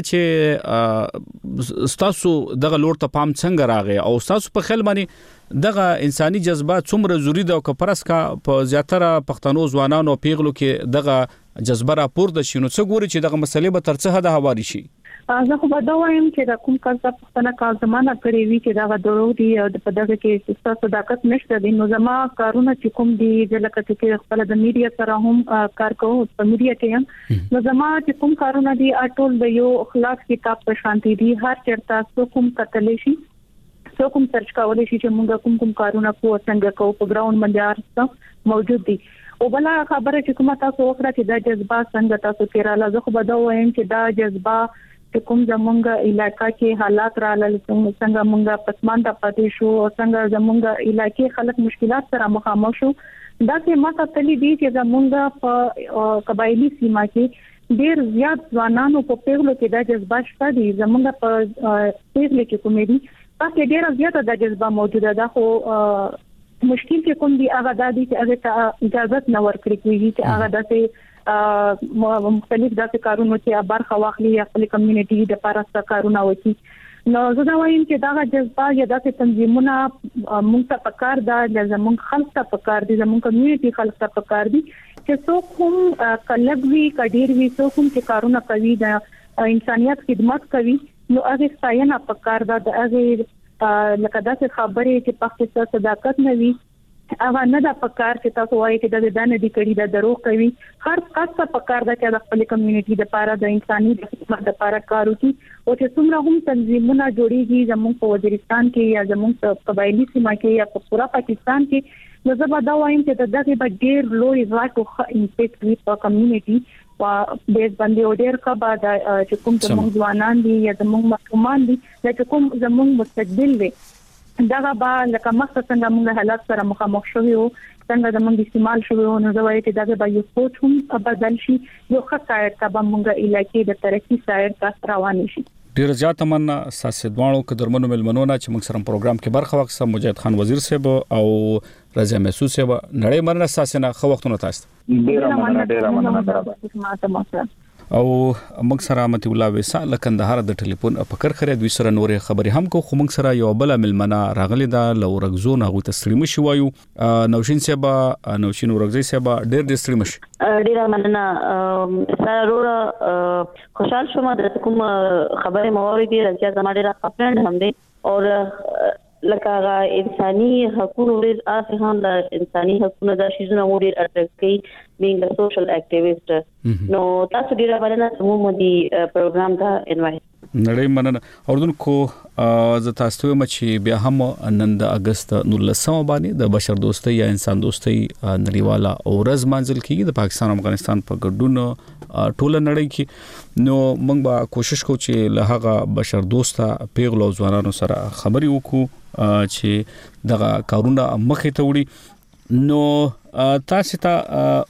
چې ستاسو دغه لور ته پام څنګه راغی او ستاسو په خیال باندې دغه انساني جذبات څومره ضروری ده او کپرس کا په زیاتره پښتنو ځوانانو پیغلو کې دغه جذبه راپورته شي نو څه ګوري چې دغه مسلې به تر څه حد هواري شي
زه خو به دا وایم چې د کوم کار څخه پښتنه کار زمانہ کړی وی چې دا درو دی او په دغه کې ستاسو صداقت نشته دی نو زما کارونه چې کوم دی د لکه چې خپل د میډیا سره هم کار کوم په میډیا کې نو زما چې کوم کارونه دی ټول د یو اخلاق کتاب په شانتي دی هر چرته څو کوم کتلې شي څو کوم سرچ کولای شي چې موږ کوم کارونه کو څنګه کو په ګراوند باندې ارڅ موجود دي او بل خبره چې کومه تاسو وکړه چې دا جذبه څنګه تاسو کې را لږه خو به دا وایم چې دا جذبه کوم زمونږ علاقہ کې حالات رااله څنګه مونږه پسمانده پاتې شو او څنګه زمونږ علاقې خلک مشکلات سره مخامخ شو دا چې ماته تللی دي چې زمونږ په قبایلی سیمه کې ډیر زیات ځوانانو په پیغلو کې دا جذبه شته دي زمونږ په پیغلو کې کومې دي تاسو ډیر زیات دا جذبه موجوده ده خو مشکل کې کوم دي هغه د دې چې هغه اجازه نه ورکړي کیږي چې هغه داسې مختلف داسې کارونه چې برخه واخلي خپل کمیونټي د پارسته کارونه وکړي نو زه دا وایم چې دا جذبه یا داسې تنظیمونه موږ ته پکار ده زموږ خلک ته پکار دي زموږ کمیونټي خلک ته پکار دي چې څوک هم کلګوي کډیر وي څوک هم چې کارونه کوي د انسانيت خدمت کوي نو هغه ستاینه پکار ده د هغه لکه داسې خبرې چې پخته صداقت نه وي هغه نه د پکار چې تاسو وایي چې د دانه دي کړي د دروغ کوي هر څه پکار ده چې د خپل کمیونټي د لپاره د انساني خدمت لپاره کار وکړي او چې څومره هم تنظیمونه جوړیږي زموږ په وزیرستان کې یا زموږ په قبایلی سیمه کې یا په پورا پاکستان کې نو زه به دا وایم چې دغه به ډیر لوی راټو امپیکټ وي په کمیونټي په بیس باندې او ډیر کا بعد چې کوم زموږ ځوانان دي یا زموږ محکومان دي چې کوم زموږ مستقبل دي دغه با لکه مخته څنګه موږ حالات سره مخامخ شوو څنګه د موږ استعمال شوو نو زه وايي چې دغه به یو سوچ هم بدل شي یو خاصه کا به موږ علاقې د ترقی سایر کا روان شي
ډیر زیات تمنا ساسدوانو قدرمنو ملمنونه چې موږ سره پروګرام کې برخه واخیسته مجاهد خان وزیر صاحب او رضا محسود صاحب نړۍ مرنه ساسنه خو وختونه تاسو
ډیر مننه
او موږ سره متي الله وسا لکندهار د ټلیفون په کر خره دوی سره نورې خبرې هم کو خو موږ سره یو بل ملمنه راغلی دا لورغزون هغه تسلیم شي وایو نوشین صاحب نوشین ورغزي صاحب ډېر تسلیم شي
ډېر مننه سره خوشحال شوم د کوم خبره موري دي چې زما ډېر خپل هم دي او لکه انساني حقوق ډېر اساساً د انساني حقوقو د شیزونه ډېر اټریکټ کوي being a social activist نو تاسو ډیره باندې سمو دي پروګرام ته انوایټ
نړۍ مننه اوردون کو ز تاسو ته مچ بیا هم نن د اگست 19 باندې د بشر دوستۍ یا انسان دوستۍ نړیواله اورز منځل کیږي د پاکستان او افغانستان په ګډون ټوله نړۍ کې نو موږ به کوشش کوو چې له هغه بشر دوسته پیغلو ځوانانو سره خبري وکړو چې دغه کارونه مخې ته وړي نو تاسو ته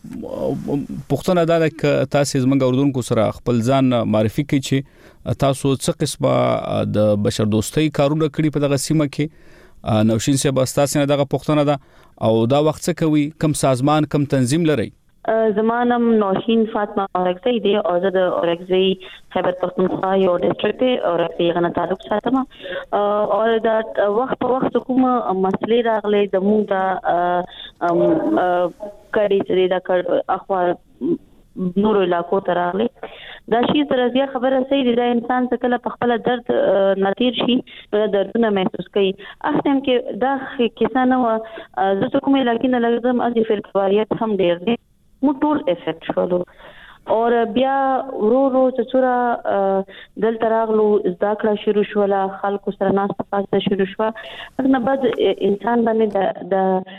پښتنه دا د تاسو زمونږ اردوونکو سره خپل ځان معرفي کړئ چې تاسو څه قسمه د بشر دوستۍ کارونه کړی په دغه سیمه کې نوشین صاحب تاسو نه دغه پښتنه ده او دا وخت څه کوي کوم سازمان کوم تنظیم لري
زمانم نوشین فاطمه اورکزی دی او زه د اورکزی خیبر پختونخوا یو ډیسټریکټ دی اورکزی غنه تعلق ساتم او دا وخت په وخت کوم مسلې راغلي د مونږ د کړي چې دا اخوا نور علاقو ته راغلي دا شی درځي خبره صحیح دی دا انسان څه کله په خپل درد نتیر شي نو دردونه محسوس کوي اخته کې دا کیسه نه و زه کومه لکه نه لازم از فلکواریت هم ډیر دی مو ټول افیکټ شولو اور بیا ورو چې څورا دل تراغلو ذکر شروع شولا خلکو سره ناس پاسه شروع شو نو بعد انسان باندې د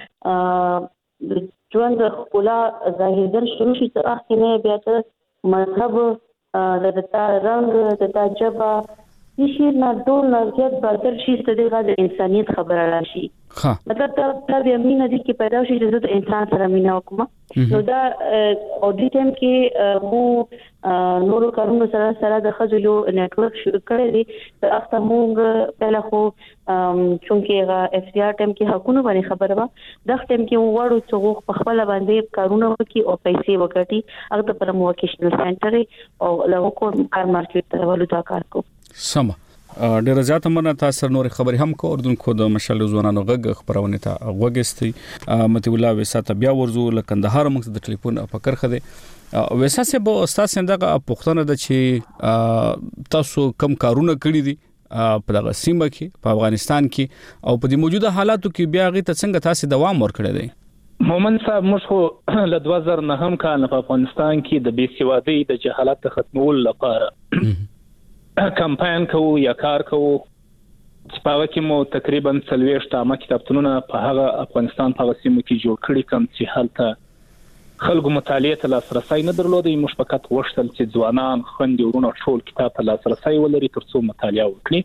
ژوند خلا ظاهر شروع شي چې اخینه بیا ته مذهب د رنګ د جبا شي نه ډول نه زیات بدل شي چې د انسانيت خبره راشي مطلب دا بیا مینه دي کې پیدا شي چې د انسان سره مینه وکړه نو دا اودیټم کې مو نورو کارونو سره د خځو نتورک شروع کړی دی اخته مونږ پهله خو چونکه اف سی آر ټیم کې حقونه باندې خبره وا د ټیم کې وړو چې په خپل باندې کارونه وکي او پیسې وکړي هغه پر موکیشنل سنټر او له کوم کار مارکیټ ته ولودا کار کو
سم ډیر زیات مننه تاسو نور خبرې هم کو اردوونکو د مشال ځوانانو غږ خبرونه ته وګستي متي الله وساته بیا ورزو لکندهار موږ د ټلیفون په کرخه دي وساسه به استاد څنګه پښتنه د چې تاسو کم کارونه کړی دي په دغه سیمه کې په افغانستان کې او په دې موجوده حالاتو کې بیا غي ته څنګه تاسو دوام ورکړی دی
مومن صاحب موږ خو له 2009 کال په افغانستان کې د بیسوادۍ د جهالت ختمولو لپاره کمپاین کوو یا کار کوو چې په هغه کې مو تقریبا 40 تامه کتابتونونه په هغه افغانستان په سیمه کې جوړ کړي کوم چې هلته خلکو مطالعه ته لاسرسي نه درلودي موږ فقط وښتل چې ځوانان خوندې ورونه ټول کتاب ته لاسرسي ولري ترڅو مطالعه وکړي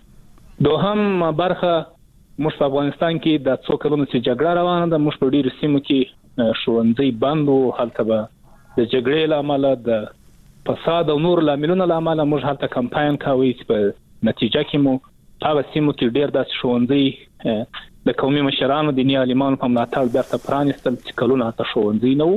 دوهم برخه موږ په افغانستان کې د څو کلونو چې جګړه روانه ده موږ په ډیرو سیمو کې ښوونځي بند وو هلته به د جګړې لامل د فساد او نور لاملونه لامل موږ هلته کمپاین کوي چې په نتیجه کې مو هغه سیمو کې ډیر د ښوونځي د قومي مشرانو دیني عالمانو په ملاتړ بیرته پرانیستل چې کلونه ته ښوونځي نه وو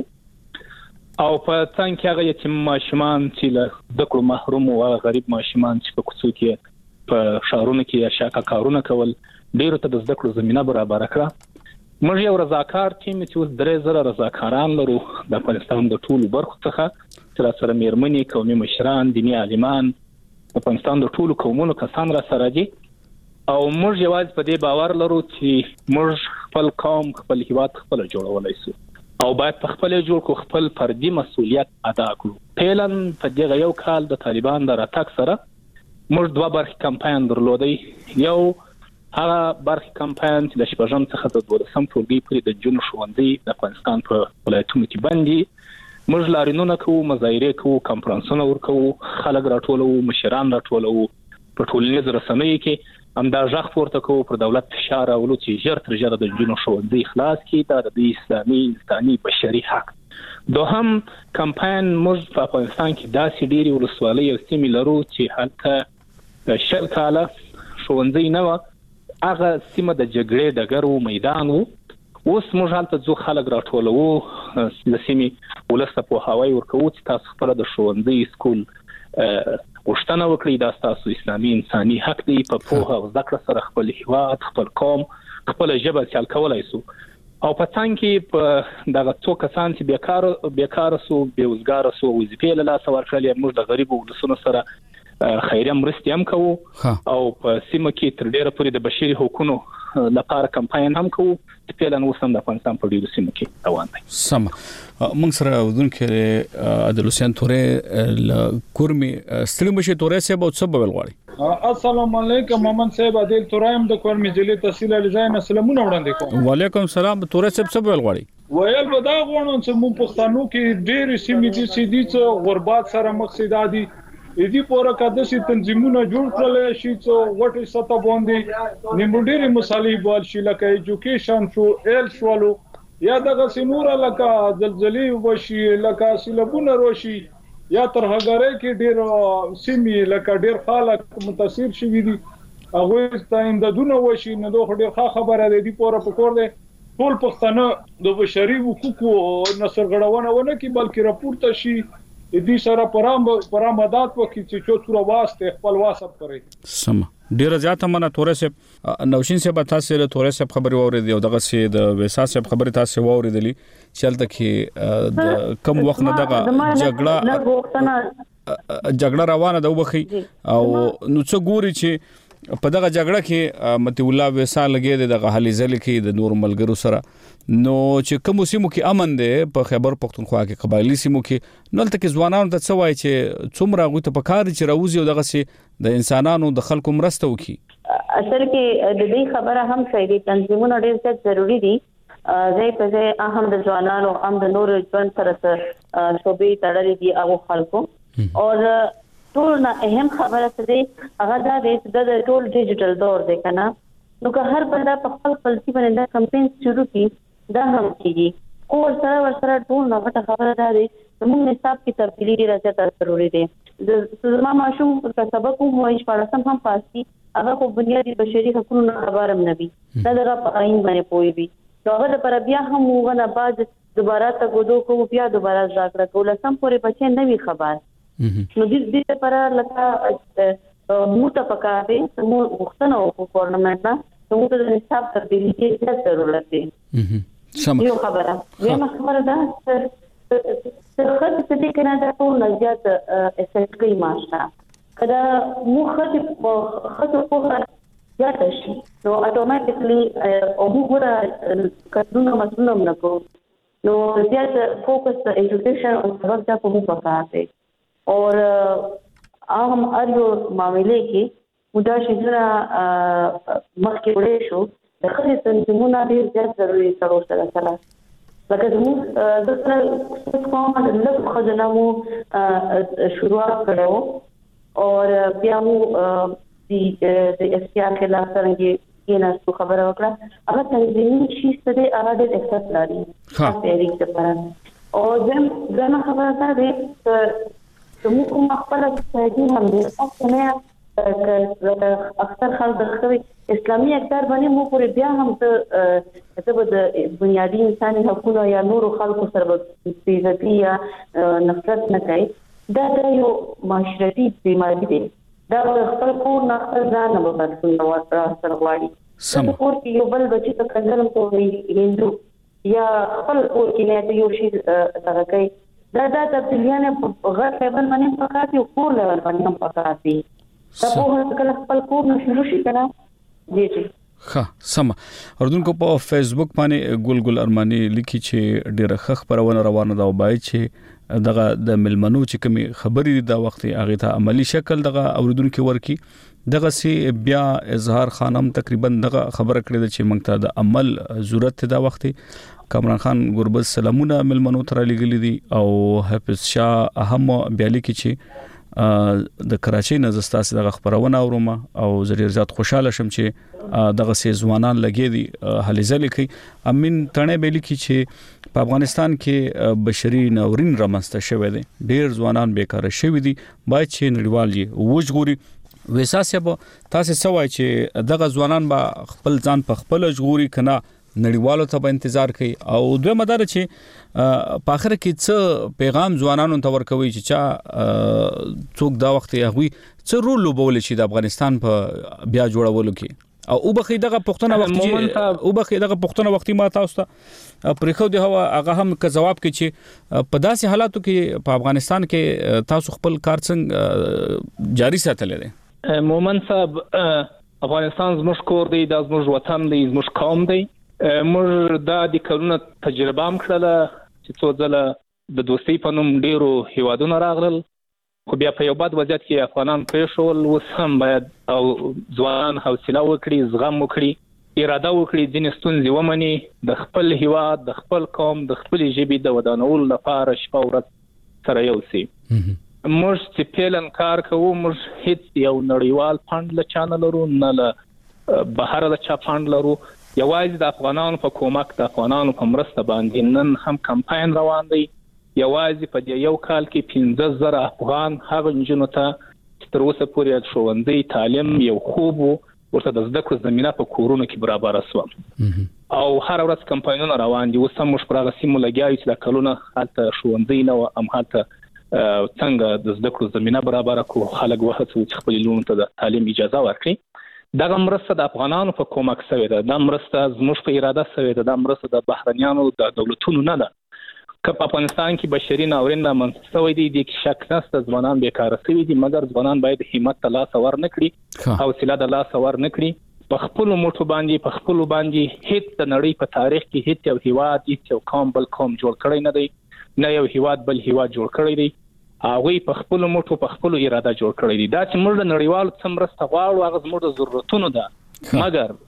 او په څنګه کې هغه یتیم ماشومان چې له دکړو محروم او غریب ماشومان چې په کوڅو کې په شهرونو کې شاکه کارونه کول ډیرو ته د زده کړو زمينه برابر کړه موږ یو رضاکار ټیم چې اوس 3000 رضاکاران لرو د افغانستان د ټولو برخو څخه چې سره میرمنې قومي مشران دیني عالمان په افغانستان د ټولو قومونو کسان را سره دي او موږ یوازې په دې باور لرو چې موږ خپل قوم خپل هیواد خپل جوړولای شو او باید په خپل جوړ کو خپل فردي مسؤلیت ادا کړو پهلن په دغه یو کال د طالبان د راتګ سره موږ دوه برخې کمپاین درلودي یو هغه برخې کمپاین چې د شپږم څخه د 12 ټولګي پورې د جون ښوونځي د افغانستان په ولایتونو کې باندې موږ لارینونه کوو مظاهره کوو کانفرنسونه ورکوو خلک راټولو مشران راټولو په ټولنیز رسنیو کې همدا ځخ پورته کوو پر دولت فشار او چې ژر تر ژره د جون ښوونځي خلاص کړي دا د اسلامي انساني بشري حق دوهم کمپاین موږ په افغانستان کې داسې ډېری ولسوالۍ او سیمې لرو چې هلته شل کاله ښوونځي نه و هغه سیمه د جګړې ډګر و میدان و اوس موږ هلته ځو خلک راټولو د سیمې ولسته په هواي ورکوو چې تاسو خپل د ښوونځي سکول غوښتنه وکړئ دا تاسو اسلامي انساني حق دی په پوهه او ذکر سره خپل هیواد خپل قوم خپل ژبه چل کولای شو او په څنګه کې په دغه څو کسان چې بیکار سو بیوزګار سو وظیفې له لاس ورکړل موږ د غریبو ولسونو سره خیریه مرستې هم کوو او په سیمه کې تر ډیره پورې د بشري حقوقو لپاره کمپاین هم کوو چې په لن وسم د افغانستان په ډیرو سیمو کې روان دي
سم موږ سره ودونکو عدالوسیان تورې کورمي ستلمشه تورې سه به څه بول غواړي
السلام علیکم محمد صاحب عادل تورایم د کورمي ضلع تحصیل الزاین سلامونه وړاندې کوم
وعلیکم السلام تورې سه څه بول غواړي
ویل به دا غواړم چې موږ پښتنو کې ډېر سیمې دي چې د غربت سره مقصد دي دې پوره کدسي تنظیمونه جوړ کړل شي چې وټي ستا باندې نیمډيري مصالح بول شي لکه ایجوکیشن شو ایل شوالو یا دغه سیموره لکه زلزلې وشي لکه سیلابونه وشي یا ترهګرۍ کې ډېر سیمې لکه ډېر خلک متاثر شوي دي هغه ته امدادونه وشي نو دوه ډېر ښه خبره ده دي پوره پکور ده ټول پښتانه د بشري حقوقو نسرغړونه ونه کی بلکې راپورته شي دې سره پرامدات وکړي چې چوتره واسطه خپل واسب کړي.
سم ډیر زیاته منه تورې سه نوشین سه به تاسو له تورې سه خبري واورې دی او دغه سه د وساس سه خبري تاسو واورېدلی چلته کې د کم وخت نه دغه جګړه روانه ده وبخي او نو څه ګوري چې په دغه جګړه کې متي الله وسال لګي دغه حل ځل کې د نور ملګرو سره نو چې کوم سیمو کې امن ده په خیبر پختونخوا کې قبایلی سیمو کې نو تل کې ځوانانو ته څه وایي چې څومره غوته په کار چې راوځي او دغه سي د انسانانو د خلکو مرسته وکي.
اصل کې د دې خبره هم صحیح دي تنظیمونه ډېر ضروری دي زي په ځای اهم د ځوانانو هم د نور ژوند سره شوبې تړلې دي هغه خلکو او ټول نه اهم خبره څه دي هغه دا د ټول ډیجیټل دور دی کنه نو که هر بنده په خپل پلسي باندې دا کمپاین شروع کړي دا هم کیږي او ورسره ټول نه غټه خبره ده چې موږ حساب کې تبدیلی راځي ضروري دي د زما ماشوم په سبق مو هیڅ پړسم هم پاسي هغه په بنیادی بشري حقوقو خبرم نه وي دا دغه په عین باندې پوي وي نو هغه پر بیا هم وغنه بعد دوباره تا غوډو کو بیا دوباره ځاکړه کول سم پورې بچي نه وي خبر نو دې لپاره لکه موته پکاره مو وختنه او ګورنمنت نو موږ د حساب تبدیلی کې ضرورت دی. یو خبره یو خبره ده چې خاطر دې کنه دا ټول نزيات اساس کوي ماشا کدا مو خاطر په یاد شي نو اتوماتیکلی او موږ کډونه مسلمان نه کو نو زیات فوکس په ایجوکیشن او سبق ته په موږ پکاره और आम अरियो मामले کې مدا شجره مخکې وړې شو د خپل تنظیمونه ډېر زیات ضروري سره لکه زموږ د څه کومه د لږ خزانه مو شروعات کړو او بیا مو د اختیار خلاف څنګه کې ناسو خبره وکړه هغه تنظیمي شي ستې هغه د احساس لري تحریک لپاره او زم خبره ده ته مو خپل ځای هم دي او نه اکثر خلک د اسلامي اقدار باندې مو پورې بیا هم ته د بنیادی انساني حقوقو یا نور خلکو سره بیزتی یا نفرت نه کوي دا یو معاشرتي بیماری دی دا خپل کور نه خپل ځان نه بدلون سره غواړي سم کور کې یو بل بچی ته کنځل کوي هندو یا خپل کور کې نه یو شي سره کوي دا تبدیلیانه غیر لیول باندې پکاتي او کور لیول باندې پکاتي دا په کله خپل کور نه شروع شي کنه دي
ها سم اردوونکو په فیسبوک باندې ګل ارمانی لیکي چې ډیره خبرونه روانه ده او بای چې دغه د ملمنو چې کومي خبرې د وخت هغه ته عملی شکل دغه اوردونکو ورکی دغه سی بیا اظهار خانم تقریبا دغه خبره کړې چې موږ ته د عمل ضرورت ده وخت کامران خان ګوربز سلامونه ملمنو تر لګلې دي او حافظ شاه اهم بیالي کې چې د کراچۍ نه زستاسي دغه خبرونه اورم او زړه زیات خوشاله شم چې دغه سي ځوانان لګي دي حلیزل کوي امین تنه بیلی کې چې په افغانستان کې بشري ناورین رامنځته شوی دی ډیر ځوانان بیکاره شوی دي باید چې نړیوال یې وژغوري وساسه به تاسو سوای چې دغه ځوانان به خپل ځان په خپل ژغوري کنه نړیوالو ته به انتظار کوي او دوه مدار چې په اخر کې څه پیغام ځوانانو ته ورکوي چې چا څوک دا وخت هغوی څه رول لوبول شي د افغانستان په بیا جوړولو کې او وبخې دغه پښتنه وخت چې وبخې دغه پښتنه وختي ما تاسو ته پرخو دی هغه هم که جواب کې چې په داسې حالاتو کې په افغانستان کې تاسو خپل کار څنګه جاری ساتل دي.
مومن صاحب افغانستان زموږ کور دی د زموږ وطن دی زموږ قوم دی موږ د کلونو تجربه هم کړله چې څو ځله د دوستۍ په نوم ډیرو هیوادونو راغلل خو بیا په یو بد وضعیت کې افغانان پرېښول اوس هم باید او ځوانان حوصله وکړي زغم وکړي اراده وکړي ځینې ستونزې ومني د خپل هیواد د خپل قوم د خپلې ژبې د ودانولو لپاره شپه ورځ سره یو سي موږ چې پیلن کار کوو موږ هیڅ یو نړیوال فند له چا نه لرو نه له بهر له چا فند لرو یوازې د افغانانو په کومک د افغانانو په مرسته باندې نن هم کمپاین روان دی یوازې په یو کال کې 15,000 افغان هغه نجونو ته تر اوسه پورې ښوونځي تعلیم یو خوب ورته د زده کړو زمينه په کورونو کې برابر شوه او هر ورځ کمپاینونه روان دي. اوس هم موږ پر هغه سیمو لګیا یو چې د کلونه هلته ښوونځي نه وو، هم هلته څنګه د زده کړو زمینه برابره کړو، خلک وهڅوو چې خپلو لوڼو ته د تعلیم اجازه ورکړي. دغه مرسته د افغانانو په کومک شوې ده، دا مرسته زموږ په اراده شوې ده، دا مرسته د بهرنیانو د دولتونو نه ده. که په افغانستان کې بشري ناورین رامنځته شوی دی، د شک نشته ځوانان بیکاره شوي دي، مګر ځوانان باید همت ته لاس ور نه کړي، حوصله د لاس ور نه کړي. په خپل موټو باندې په خپل باندې هیڅ د نړۍ په تاریخ کې هیڅ یو هیواد هیڅ یو قوم بل قوم جوړ کړی نه دی، نه یو هیواد بل هیواد جوړ کړی دی. هغه په خپل موټو په خپل اراده جوړ کړی دی. دا چې موږ د نړیوالو څمرسته غواړو هغه زموږ د ضرورتونو ده، مګر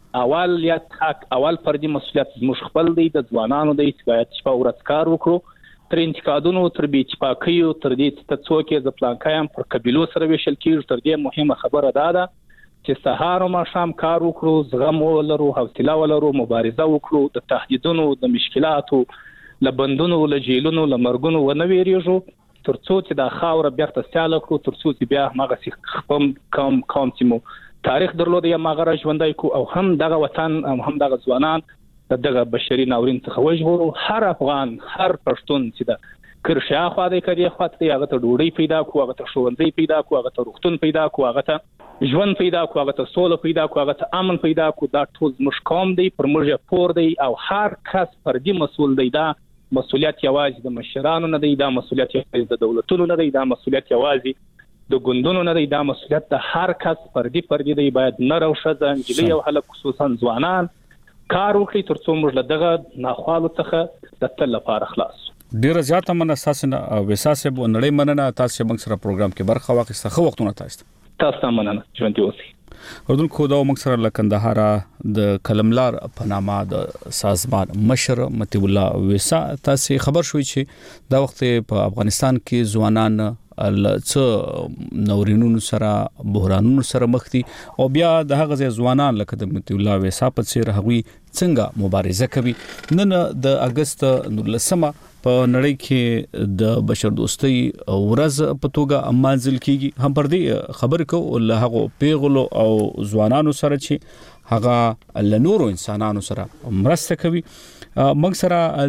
اول فردي مسؤلیت زموږ خپل دی، د ځوانانو دی چې باید شپه ورځ کار وکړو، تر انتقادونو تر بیچپاکیو تر دې چې څوک ز پلانکایم پر قبيلو سره ویشل کیږي، تر دې مهمه خبره ده چې سهار او ماښام کار وکړو، زغم ولرو، حوصله ولرو، مبارزه وکړو، د تهدیدونو د مشکلاتو لبندونو له جیلونو لمرګونو ونه ویریږو، ترڅو چې د خاور بیرته سیاله کړو، ترڅو چې بیا هغه خپل قوم چې مو تاریخ درلود یا ماغه ژوندای کو او هم دغه وطن هم دغه ځوانان دغه بشري ناورین څخه وژغورو. هر افغان هر پښتون چې د کرشا خو د کړي خاطر هغه ته ډوډۍ پیدا کو، هغه ته ښوونځي پیدا کو، هغه ته روغتون پیدا کو، هغه ته ژوند پیدا کو، هغه ته سوله پیدا کو، هغه ته امن پیدا کو. دا ټول موږ قوم دی، پر موږ پور دی او هر کس فردي مسؤل دی. دا مسؤلیت یوازې د مشرانو نه دی، دا مسؤلیت یوازې د دولتونو نه دی، دا مسؤلیت یوازې د ګوندونو نه دی، دا مسؤلیت د هر کس فردي دی. باید نر او ښځه، نجلۍ او هلک خصوصا ځوانان کار وکړي ترڅو موږ له دغه ناخوالو څخه د تل لپاره خلاص.
ډیره زیاته مننه تاسو نه وساسه بو نړۍ مننه تاسو موږ سره پروګرام کې برخه واخیسته. خو وختونه تاسو
مننه ژوند اوسئ.
اردن خو دا موږ سره لکندهار د کلملار په نامه د سازمان مشر متي الله وسا تاسو خبر شوي چې دا وخت په افغانستان کې ځوانان څه نورینونو سره بحرانونو سره مخ دي او بیا د هغه ځوانان لکه د متي الله وسا په څیر هغوی څنګه مبارزه کوي. نن د اگست 19 په نړۍ کې د بشر دوستۍ ورځ په توګه منځل کیږي. هم پر دې خبر کو له هغه پیغلو او ځوانانو سره چې هغه له نورو انسانانو سره مرسته کوي. موږ سره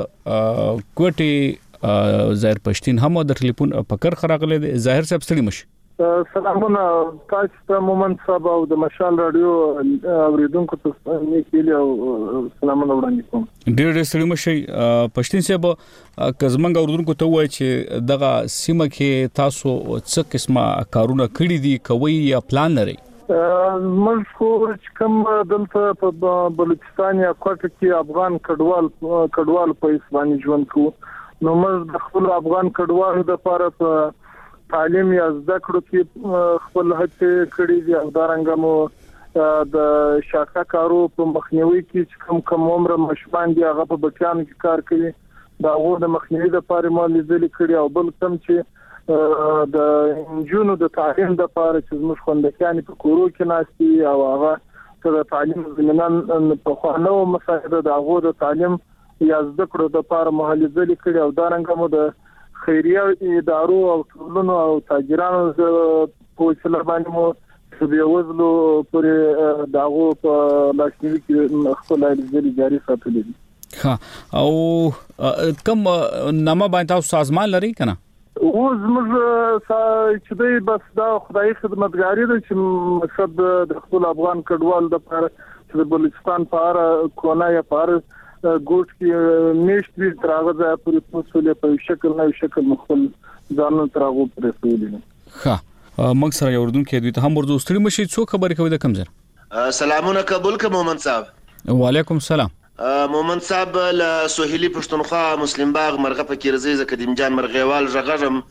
کوټي ظاهر پښتين هم د ټلیفون پکر خراغله دي. ظاهر صاحب ستړي مش
سلامونه تاسو ته مومن صاحب او د مشال رادیو اوریدونکو ته نیکیلی او سلامونه وړاندې کوم.
ډېر ستړي مشي پښتين صاحب کزمنګ اوریدونکو ته وایي چې دغه سیمه کې تاسو څه قسمه کارونه کړی دي کوي یا پلان لري؟
موږ خو کوم دلته په بلوچستان یا کوټه کې افغان کډوال په اسباني ژوند کوو، نو موږ د خپل افغان کډوالو لپاره په تعلیم یا زده کړو کې خپل هڅې کړې دي او دا رنګ مو د شاکا کارو په مخنیوي کې کوم عمر مشبان دي هغه په بچیانو کې کار کوي، دا غو د مخنیوي لپاره مو لیدل کړی او بل کوم چې د جنونو د تعلیم لپاره چې موږ خوندکان په کورو کې ناشتي او هغه د تعلیم زمينان په خوانو مساعده د هغه د تعلیم یا زده کړو د لپاره مهاجرت کړي او دا رنګ مو د خیریه ادارو او ټولنو او تاجرانو په وسیله باندې مو چې د وزلو پر داغو په لاشنوي کې خپل اړیکې جاري ساتلې دي.
ها او کوم نامه باندې تاسو سازمان لري کنه؟
او زموږ چې دی بس دا خدای خدمتګاری ده چې مقصد د خپل افغان کډوال د لپاره چې د بلوچستان په اړه کونه یا په ګوټ کې میشتري تراغه ځای پورې مسولې په شکل نه شکل مخل ځانو تراغو پرې سولې.
ها موږ سره یو اردن کې دوی ته هم ورته ستړي مشي څو خبرې کوي د کمزر.
سلامونه قبول ک مومن صاحب.
وعلیکم السلام.
مومن صاحب له سهیلی پښتونخوا مسلم باغ مرغه پکې رزي ز قدیم جان مرغیوال ژغړم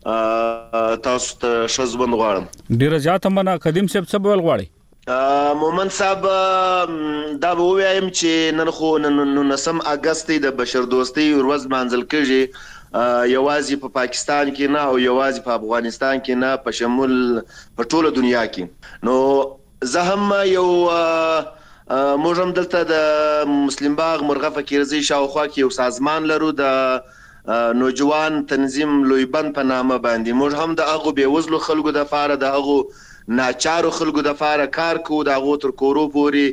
تاسو ته شزبند غواړم.
ډیر زیات مننه قدیم صاحب څه بول غواړي؟
مومن صاحب دا به وایم چې نن خو 9 اگست د بشر دوستۍ ورځ منځل کېږي، یوازې په پاکستان کې نه او یوازې په افغانستان کې نه، په شمول په ټوله دنیا کې. نو زه هم یو موږ هم دلته د مسلم باغ مرغه فکرزي شاوخوا کې یو سازمان لرو د نوجوان تنظیم لویبند په نامه باندې. موږ هم د هغو بېوزلو خلکو د لپاره د هغو ناچارو خلکو د لپاره کار کوو، د هغو تر کورو پورې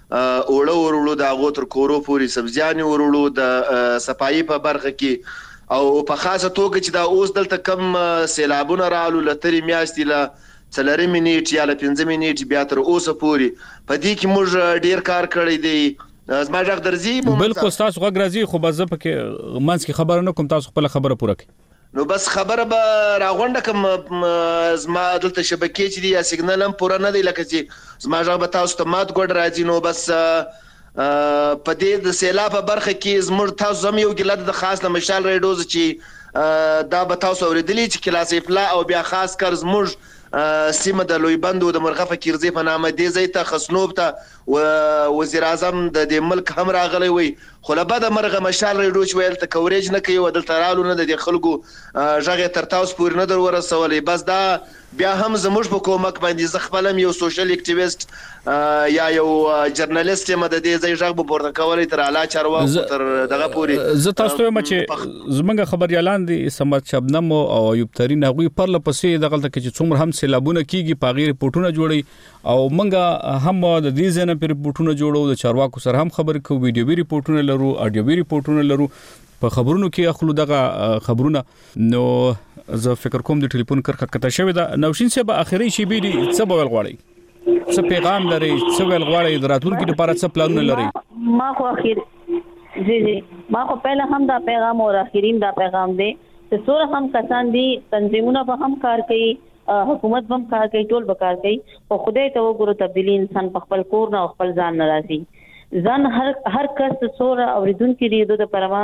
اوړه ورولو د هغو تر کورو پورې سبزیانې ورولو د صفایي په برخه کې او په خاصه توګه چې دا اوس دلته کم سیلابونه رالو لتري میاشتې له 4 منټ یا له 5 منټ بیا تر اوسه پورې په دې کې موږ ډیر کار کړی دی زما ځخ درځي
بالکل تاسو غږ راځي خو بس پکې منځ کې خبره نه کوم تاسو خپل خبره پوره کړئ
نو بس خبره به راغونډه کوم زما دلته شبکې چې دی یا سیګنال هم پوره نه دی لکه چې زما ځخ به تاسو ته مات ګډ راځي نو بس په دې د سیلاب په برخه کې زموږ تاسو زم یو ګلد د خاص له مشال ریډوز چې دا به تاسو اوریدلی چې کلاس افلا او بیا خاص کر زموږ سیمه د لوی بندو د مرغه فکرزی په نامه دی زی ته خصنوب ته وزیر اعظم د ملک هم راغلی وي خو له بده مرغه مشال ریډو چې ویل ته کوریج نه کوي ودلته رالو نه د خلکو ژغه تر تاسو پورې نه در ورسولې بس دا بیا هم زموږ په کومک باندې ز خپلم یو سوشل اکټیویست یا یو جرنالیست یم د دې ځای ژغ به پورته کولای تر اعلی چارواکو تر دغه پورې
زه تاسو ته چې زمونږ خبريالان دي سمات شبنم او ایوب ترين هغه پر لپسې دغه ته چې څومره هم سیلابونه کیږي پاغي ریپورتونه جوړي او منګه هم د دې ځنه پر ریپورتونه جوړو د چارواکو سره هم خبر کو ویډیو وی ریپورتونه لرو اډیو وی ریپورتونه لرو په خبرونو کې اخلو دغه خبرونه نو زه فکر کوم د ټلیفون کرخه کته شوی دا نوشین صاحب اخري شی بیري څه بول غواړي څه پیغام لري څه ویل غواړي دراتونکو لپاره څه پلانونه لري
ما خو اخر جی ما خو پہله هم دا پیغام او اخرین دا پیغام دی چې څوره هم کسان دي تنظیمونه په هم کار کوي حکومت هم کار کوي ټول به کار کوي او خدای ته وګورو تبدیلی انسان په خپل کور نه او خپل ځان نه راځي ځان هر کس څوره اوریدونکو لري د پرما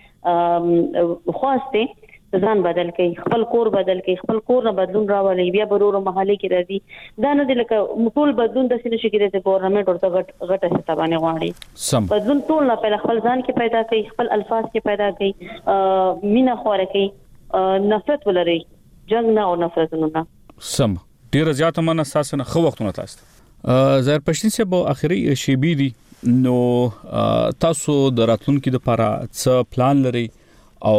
خواسته ځان بدل کړي خپل کور بدل کړي خپل کور نه بدلون راولي بیا برورو محلي کې راځي دا نه د لکه ټول بدلون د سینې شي کې د ګورنمنت ورته غټه ستابانه غواړي بدلون ټول نه په خپل ځان کې پیدا کړي خپل الفاظ کې پیدا کړي مینا خوره کړي نفرت ولري جنگ نه او نفرتونه نه
سم ډیر زیاته مننه تاسو نه خو وختونه تاسو زهر پښتین صاحب اخري شی بي نو تاسو د راتلونکو لپاره څه پلان لري او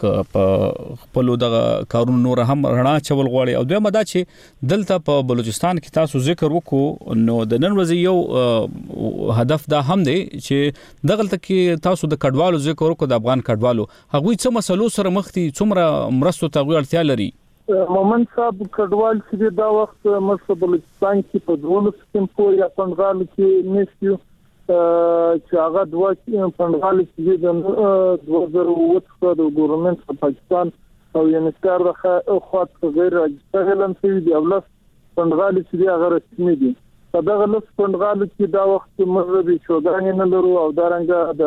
خپل دغه کارونه نور هم رڼا چول غواړي او دوی مدا چې دلته په بلوچستان کې تاسو ذکر وکړو نو د نن ورځې یو هدف دا هم دی چې دغه کې تاسو د کډوالو ذکر وکړو د افغان کډوالو هغه څه مسلو سره مخ دي څومره مرستو ته اړتیا لري
مومن صاحب کډوال چې دا وخت مرسته بلوچستان کې په دولو سیستم پورې یا پنځغال کې نشي چې هغه دوه پنځغال چې د 2008 د ګورنمنت په پاکستان او یونیسکار د خاطر غیر راځي لم چې دی اولس پنځغال چې هغه رسمي دي په دغه لس پنځغال کې دا وخت مذهبي شوګان نه لرو او دارنګه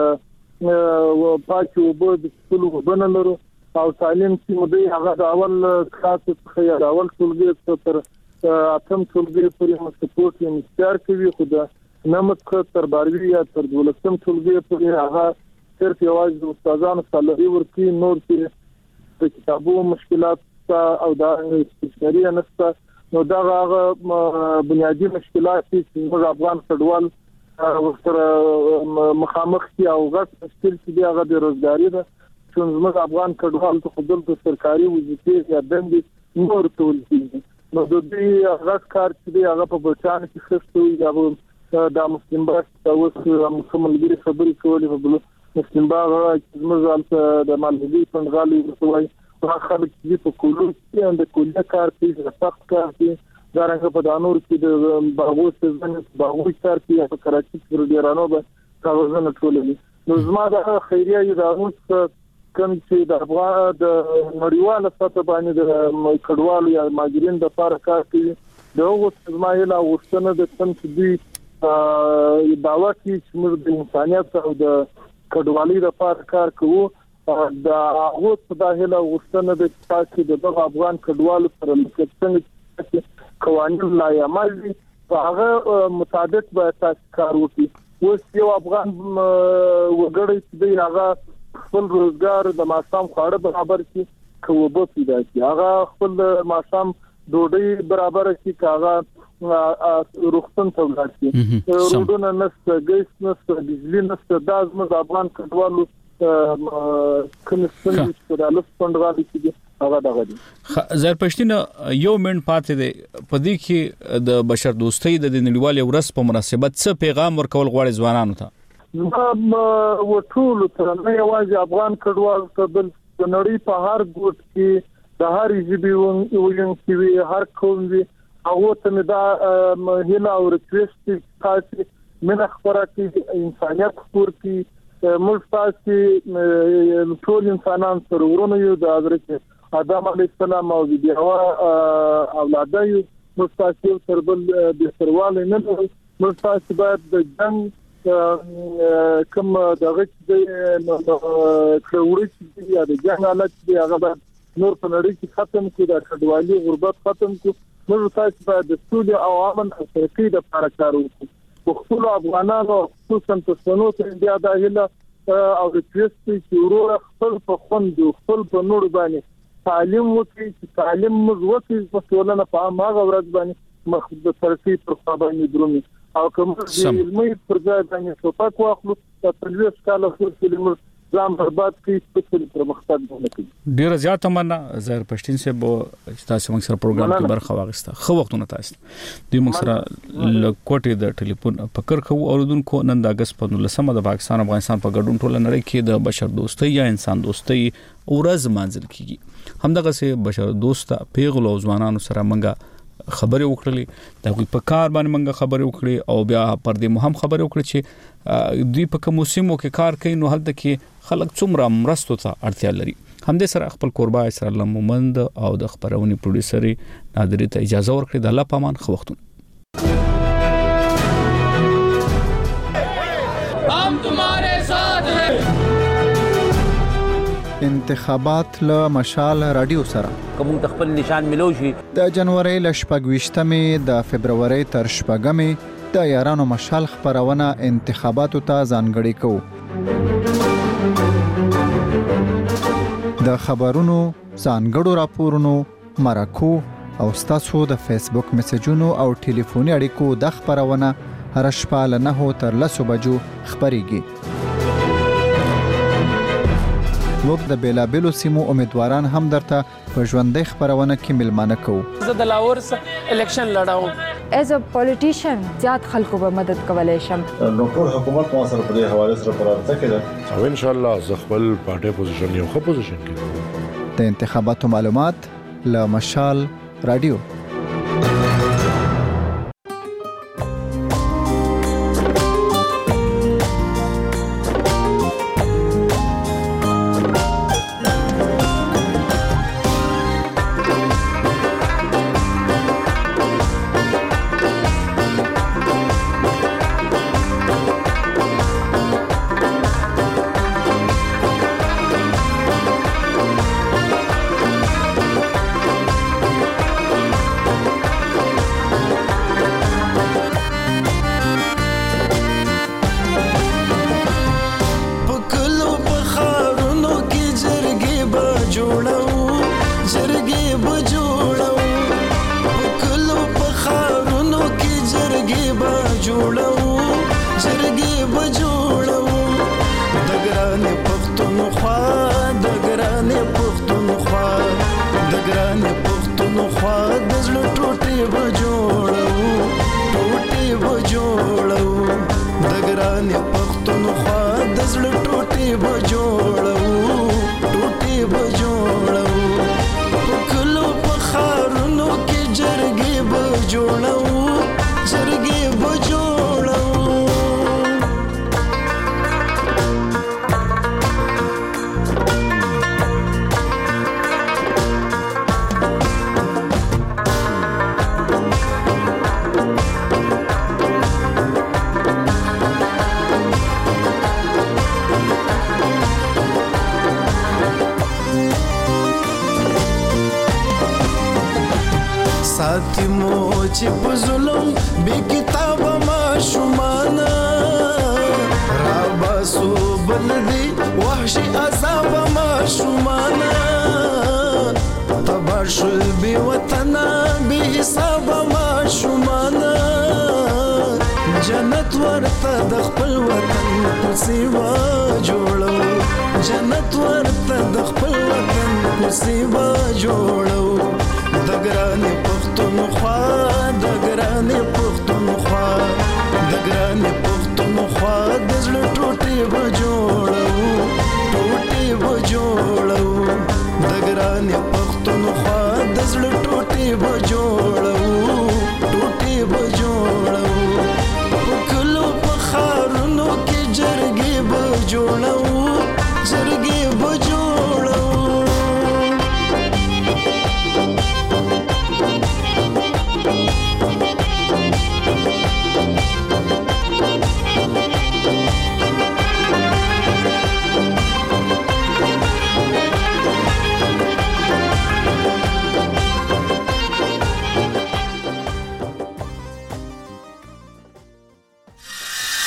د پاکي وبو د ټولو بنه لرو او تعلیم چې مودي هغه د اول کلاس څخه یا اول ټولګي تر اتم ټولګي پورې مسپورټ یونیسکار کوي خو د نمت تر باروی یا تر دولتم ټولګي پورې هغه صرف یوازې د استادانو سالري ورکي نور چې د کتابو مشکلات او دا استشاري نشته نو دا هغه بنیادی مشکلات چې موږ افغان کډوال ورسره مخامخ دي او غټ مشکل چې هغه د روزګاری ده چې موږ افغان کډوال ته خپل د سرکاري وظیفې یا دندې نور ټول دي نو د دې غټ کار چې هغه په بچان کې خستوي یا دا مسلم باغ اوس مسلمانګری خبرې کولې په بل مسلم باغ چې موږ د مالګي پنځغالي وسوي هغه خلک چې په کولو کې د کولیا کار کوي سخت کار کوي دا رنګ په دانور کې د باغو سیزن باغو کار کوي په کراچي کې ډیرانو به کاغذونه ټولوي نو زما د خیریه ادارو کوم چې د افغان د نړیواله سطح باندې د کډوالو یا ماجرین د لپاره کار کوي دغه زمایله وښتنه د تم چې دی داوا چې موږ د انسانيت او د کډوالۍ لپاره کار کوو دا هغه څه وښتنه د چې د افغان کډوالو سره څنګه قوانين لا عمل دي هغه مطابق به تاسو کار وکړي اوس یو افغان وګړی چې هغه خپل روزګار د ماشام خواړه برابر کړي کوو پیدا کړي هغه خپل ماشام ډوډۍ برابر کړي هغه روغتون ته ورسي روډونه نشته ګیس نشته بجلی نشته دا زموږ افغان کډوالو کوم څه چې د لس پندغالي کې هغه دغه دي.
زهر پښتين یو منټ پاتې دی په دې کې د بشر دوستۍ د نړیوال ورځ په مناسبت څه پیغام ورکول غواړي ځوانانو ته؟
و ټول تر نه یوازې افغان کډوال ته بل د نړۍ په هر ګوټ کې د هر ژبې ویونکي هر قوم وي هغه ته دا هیله او ریکوست تاسو من خبره کې انسانيت خور کې موږ تاسو ټول انسانان سره ورونه یو د حضرت آدم علیه السلام او د اولاد یو موږ تاسو سره بل د سرواله نه موږ تاسو باید د جنگ کوم دغه د کړوړې یا د جنگ حالت دی هغه نور په نړۍ کې ختم کړي د کډوالي غربت ختم کړي موږ تاسو باید د سولې او امن او ترقۍ لپاره کار وکړو خپل افغانانو خصوصا پښتنو ته بیا د هیله او ریکوست چې ورور خپل په خوند خپل په نور باندې تعلیم وکړي چې تعلیم موږ وکړي په ټولنه په هغه ورځ باندې مخ د ترقۍ پر باندې درومي او کوم چې علمي پرځای باندې ټوپک واخلو د تلويث کاله فلسفي ځان برباد کړي په پرمختګ باندې
ډیر زیات مننه زهر پښتين صاحب چې تاسو موږ سره پروګرام کې برخه واغسته خو وختونه تاسو دوی موږ سره لکوټي د ټلیفون فکر کوو اوردونکو نن د اگست په 19 د پاکستان افغانستان په ګډون ټول نړۍ کې د بشر دوستۍ یا انسان دوستۍ ورځ مانځل کیږي همدغه سه بشر دوسته پیغلو ځوانانو سره منګه خبرې وکړلې دا په کار باندې منګه خبرې وکړې او بیا پر دې مهم خبرې وکړې چې دوی په کوم موسمو کې کار کوي نو هلته کې خلک څومره مرستو ته اړتیا لري همدې سره خپل قربا اسرائیل مومند او د خبرونې پروډوسري نادری ته اجازه ورکړي د الله پامان خو وختونه
हम तुम्हारे साथ हैं
انتخابات له مشال رادیو سره
کوم تخپل نشان ملوشي
د جنوري ل 28مې د فبرवरी تر 8مې د یارانو مشال خبرونه انتخاباتو ته ځانګړي کو د خبرونو ځانګړو راپورونو مرکو او ستاسو د فیسبوک میسجونو او ټلیفوني اړیکو د خبرونه هر شپه له 9 تر 10 بجو خبريږي موږ د بیلابلو سیمو امیدواران هم درته په ژوندۍ خبرونه کې ملمانه کوو
زه د لاهور الیکشن لړاوم
ایز ا پولیټیشن زیات خلکو به مدد کولای شم
نو ټول حکومت مو سره په دې حواله سره پرارته کړه او ان شاء الله زه خپل پارټي پوزیشن یو ښه پوزیشن کې
د انتخاباتو معلومات له مشال رادیو
چې په ظلم بے کتاب ما شومانا را باسو بلدي وحشي عذاب ما شومانا تباشل بي وطنا بي حساب ما شومانا جنت ورته د خپل وطن په سیوا جوړو جنت ورته د خپل وطن کوڅې به جوړو د ګرانې پښتونخوا د ګرانې پښتونخوا د ګرانې پښتونخوا د زړه ټوټې به جوړو ټوټې به جوړو د ګرانې پښتونخوا د زړه ټوټې به جوړو